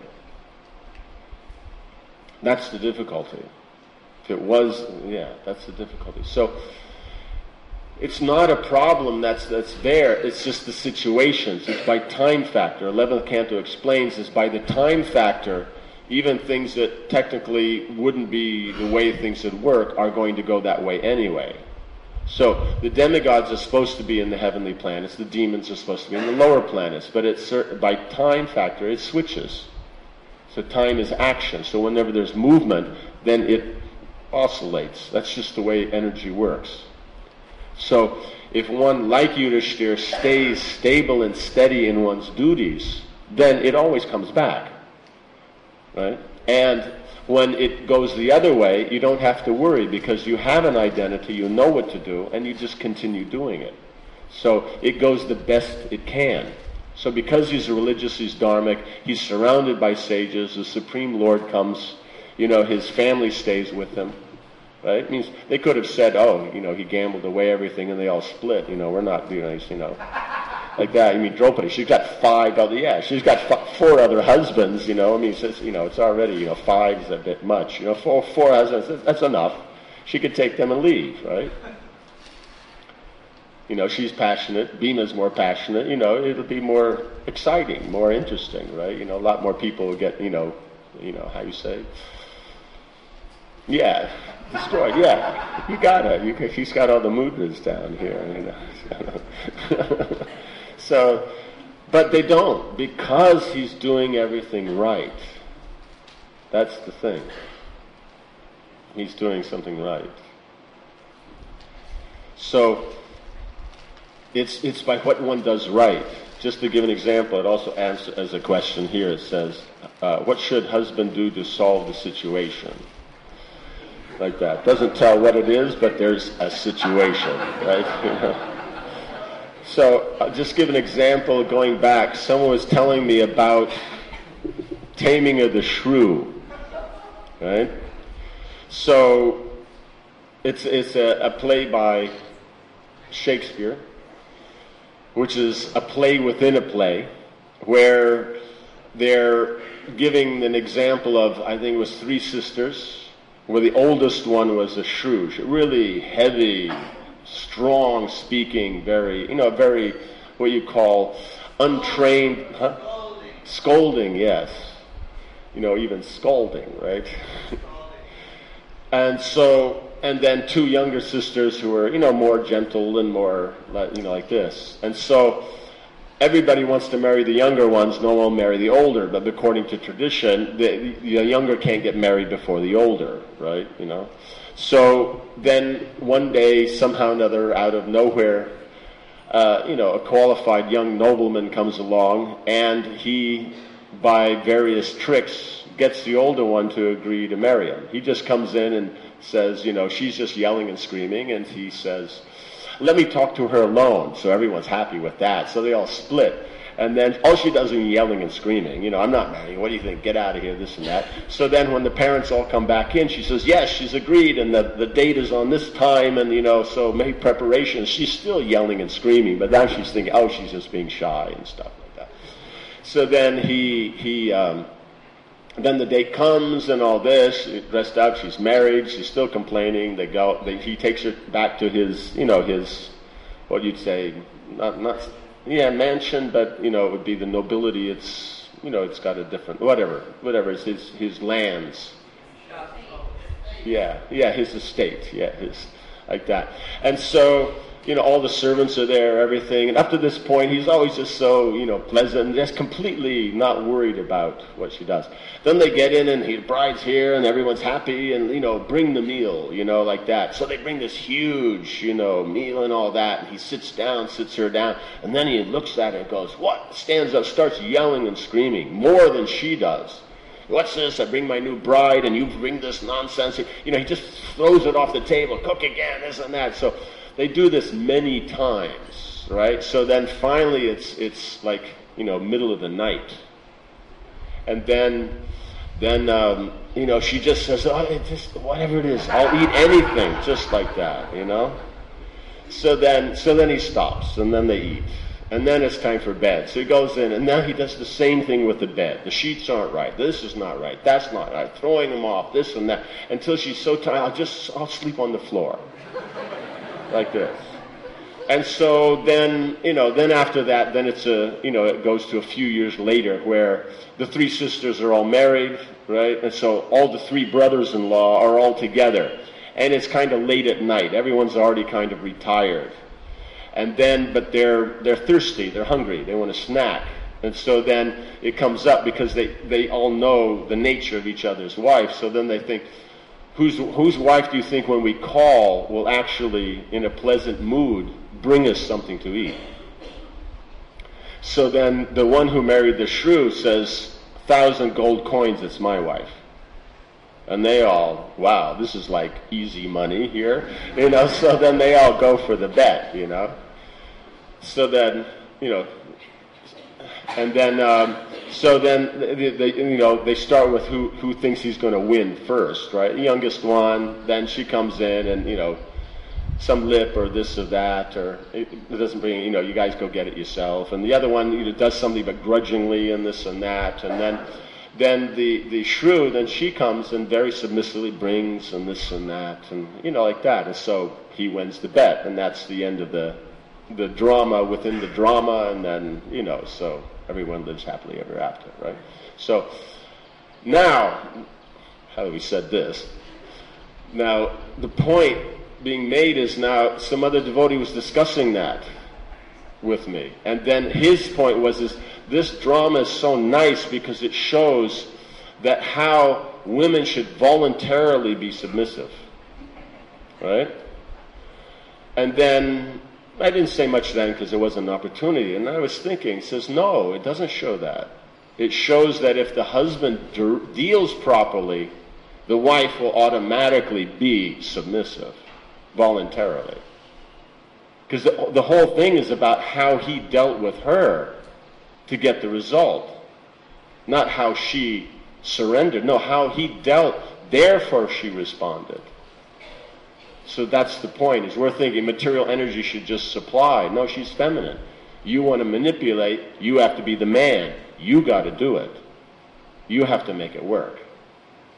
That's the difficulty. If it was, yeah, that's the difficulty. So it's not a problem that's that's there, it's just the situations. It's by time factor. eleventh Canto explains is by the time factor, even things that technically wouldn't be the way things would work are going to go that way anyway. So the demigods are supposed to be in the heavenly planets, the demons are supposed to be in the lower planets, but it's by time factor it switches. So time is action. So whenever there's movement, then it oscillates. That's just the way energy works. So if one, like Yudhishthira, stays stable and steady in one's duties, then it always comes back. Right? And when it goes the other way, you don't have to worry because you have an identity, you know what to do, and you just continue doing it. So it goes the best it can. So because he's religious, he's dharmic, he's surrounded by sages, the Supreme Lord comes, you know, his family stays with him. Right? It means they could have said, oh, you know, he gambled away everything and they all split. You know, we're not doing this, you know, like that. I mean, Draupadi, she's got five other, yeah, she's got f- four other husbands, you know. I mean, it's, you know, it's already, you know, five's a bit much. You know, four, four husbands, that's enough. She could take them and leave, right? You know, she's passionate, Bhima's more passionate, you know, it'll be more exciting, more interesting, right? You know, a lot more people will get, you know, you know, how you say, yeah, destroyed, yeah. You got her. You, she's got all the mudras down here, you know. So, but they don't, because he's doing everything right. That's the thing. He's doing something right. So, it's it's by what one does right. Just to give an example, it also answers as a question here. It says, uh, what should husband do to solve the situation? Like that. Doesn't tell what it is, but there's a situation, right? So I'll just give an example going back. Someone was telling me about Taming of the Shrew, right? So it's it's a, a play by Shakespeare, which is a play within a play, where they're giving an example of, I think it was three sisters, where the oldest one was a shrew, really heavy, strong speaking, very, you know, very, what you call untrained, huh? Scolding, yes. You know, even scalding, right? And so, and then two younger sisters who were, you know, more gentle and more, you know, like this. And so, everybody wants to marry the younger ones, no one will marry the older, but according to tradition, the, the younger can't get married before the older, right, you know? So, then one day, somehow or another, out of nowhere, uh, you know, a qualified young nobleman comes along, and he, by various tricks, gets the older one to agree to marry him. He just comes in and says, you know, she's just yelling and screaming, and he says, let me talk to her alone. So everyone's happy with that. So they all split. And then all she does is yelling and screaming. You know, I'm not marrying. What do you think? Get out of here, this and that. So then when the parents all come back in, she says, yes, she's agreed, and the, the date is on this time, and, you know, so make preparations. She's still yelling and screaming, but now she's thinking, oh, she's just being shy and stuff like that. So then he, he, um, then the date comes and all this, dressed up, she's married, she's still complaining, they go, they, he takes her back to his, you know, his, what you'd say, not, not, yeah, mansion, but, you know, it would be the nobility, it's, you know, it's got a different, whatever, whatever, it's his, his lands. Yeah, yeah, his estate, yeah, his, like that. And so, you know, all the servants are there, everything, and up to this point, he's always just so, you know, pleasant, just completely not worried about what she does. Then they get in, and the bride's here, and everyone's happy, and, you know, bring the meal, you know, like that. So they bring this huge, you know, meal and all that, and he sits down, sits her down, and then he looks at her and goes, what? Stands up, starts yelling and screaming, more than she does. What's this? I bring my new bride, and you bring this nonsense. You know, he just throws it off the table, cook again, this and that. So they do this many times, right? So then finally it's it's like, you know, middle of the night. And then, then um, you know, she just says, oh, it just, whatever it is, I'll eat anything, just like that, you know? So then, so then he stops, and then they eat. And then it's time for bed. So he goes in, and now he does the same thing with the bed. The sheets aren't right. This is not right. That's not right. Throwing them off, this and that, until she's so tired, I'll just, I'll sleep on the floor. Like this. And so then, you know, then after that, then it's a, you know, it goes to a few years later where the three sisters are all married, right? And so all the three brothers-in-law are all together. And it's kind of late at night. Everyone's already kind of retired. And then, but they're they're thirsty, they're hungry, they want a snack. And so then it comes up because they, they all know the nature of each other's wife. So then they think, whose whose wife do you think when we call will actually, in a pleasant mood, bring us something to eat? So then the one who married the shrew says, thousand gold coins, it's my wife. And they all, wow, this is like easy money here, you know, so then they all go for the bet, you know. So then, you know, and then, um, so then, they, they, you know, they start with who, who thinks he's going to win first, right? The youngest one, then she comes in and, you know, some lip or this or that, or it, it doesn't bring, you know, you guys go get it yourself. And the other one, you know, does something but grudgingly and this and that, and then... Then the, the shrew, then she comes and very submissively brings and this and that, and, you know, like that. And so he wins the bet, and that's the end of the the drama within the drama, and then, you know, so everyone lives happily ever after, right? So now, how do we said this? Now, the point being made is now some other devotee was discussing that with me. And then his point was is this drama is so nice because it shows that how women should voluntarily be submissive. Right? And then I didn't say much then because there wasn't an opportunity. And I was thinking, says, no, it doesn't show that. It shows that if the husband de- deals properly, the wife will automatically be submissive, voluntarily. Because the, the whole thing is about how he dealt with her to get the result. Not how she surrendered. No, how he dealt, therefore she responded. So that's the point, is we're thinking material energy should just supply. No, she's feminine. You want to manipulate, you have to be the man. You got to do it. You have to make it work.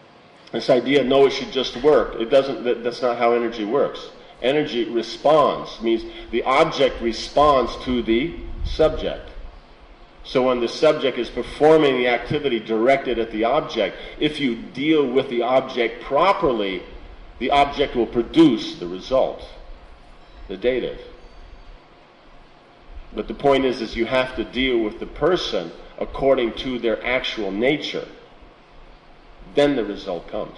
This idea, no, it should just work. It doesn't, that, that's not how energy works. Energy responds, means the object responds to the subject. So when the subject is performing the activity directed at the object, if you deal with the object properly, the object will produce the result, the dative. But the point is, is you have to deal with the person according to their actual nature. Then the result comes.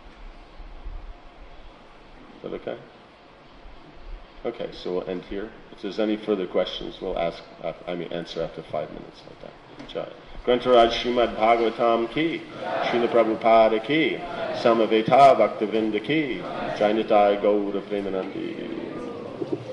Is that okay? Okay, so we'll end here. If there's any further questions, we'll ask, I mean, answer after five minutes like that. Jai. Grantaraj Srimad Bhagavatam ki, Srila Prabhupada ki, Samaveta Bhaktivinoda ki, Jainatai Gaura Premanandi.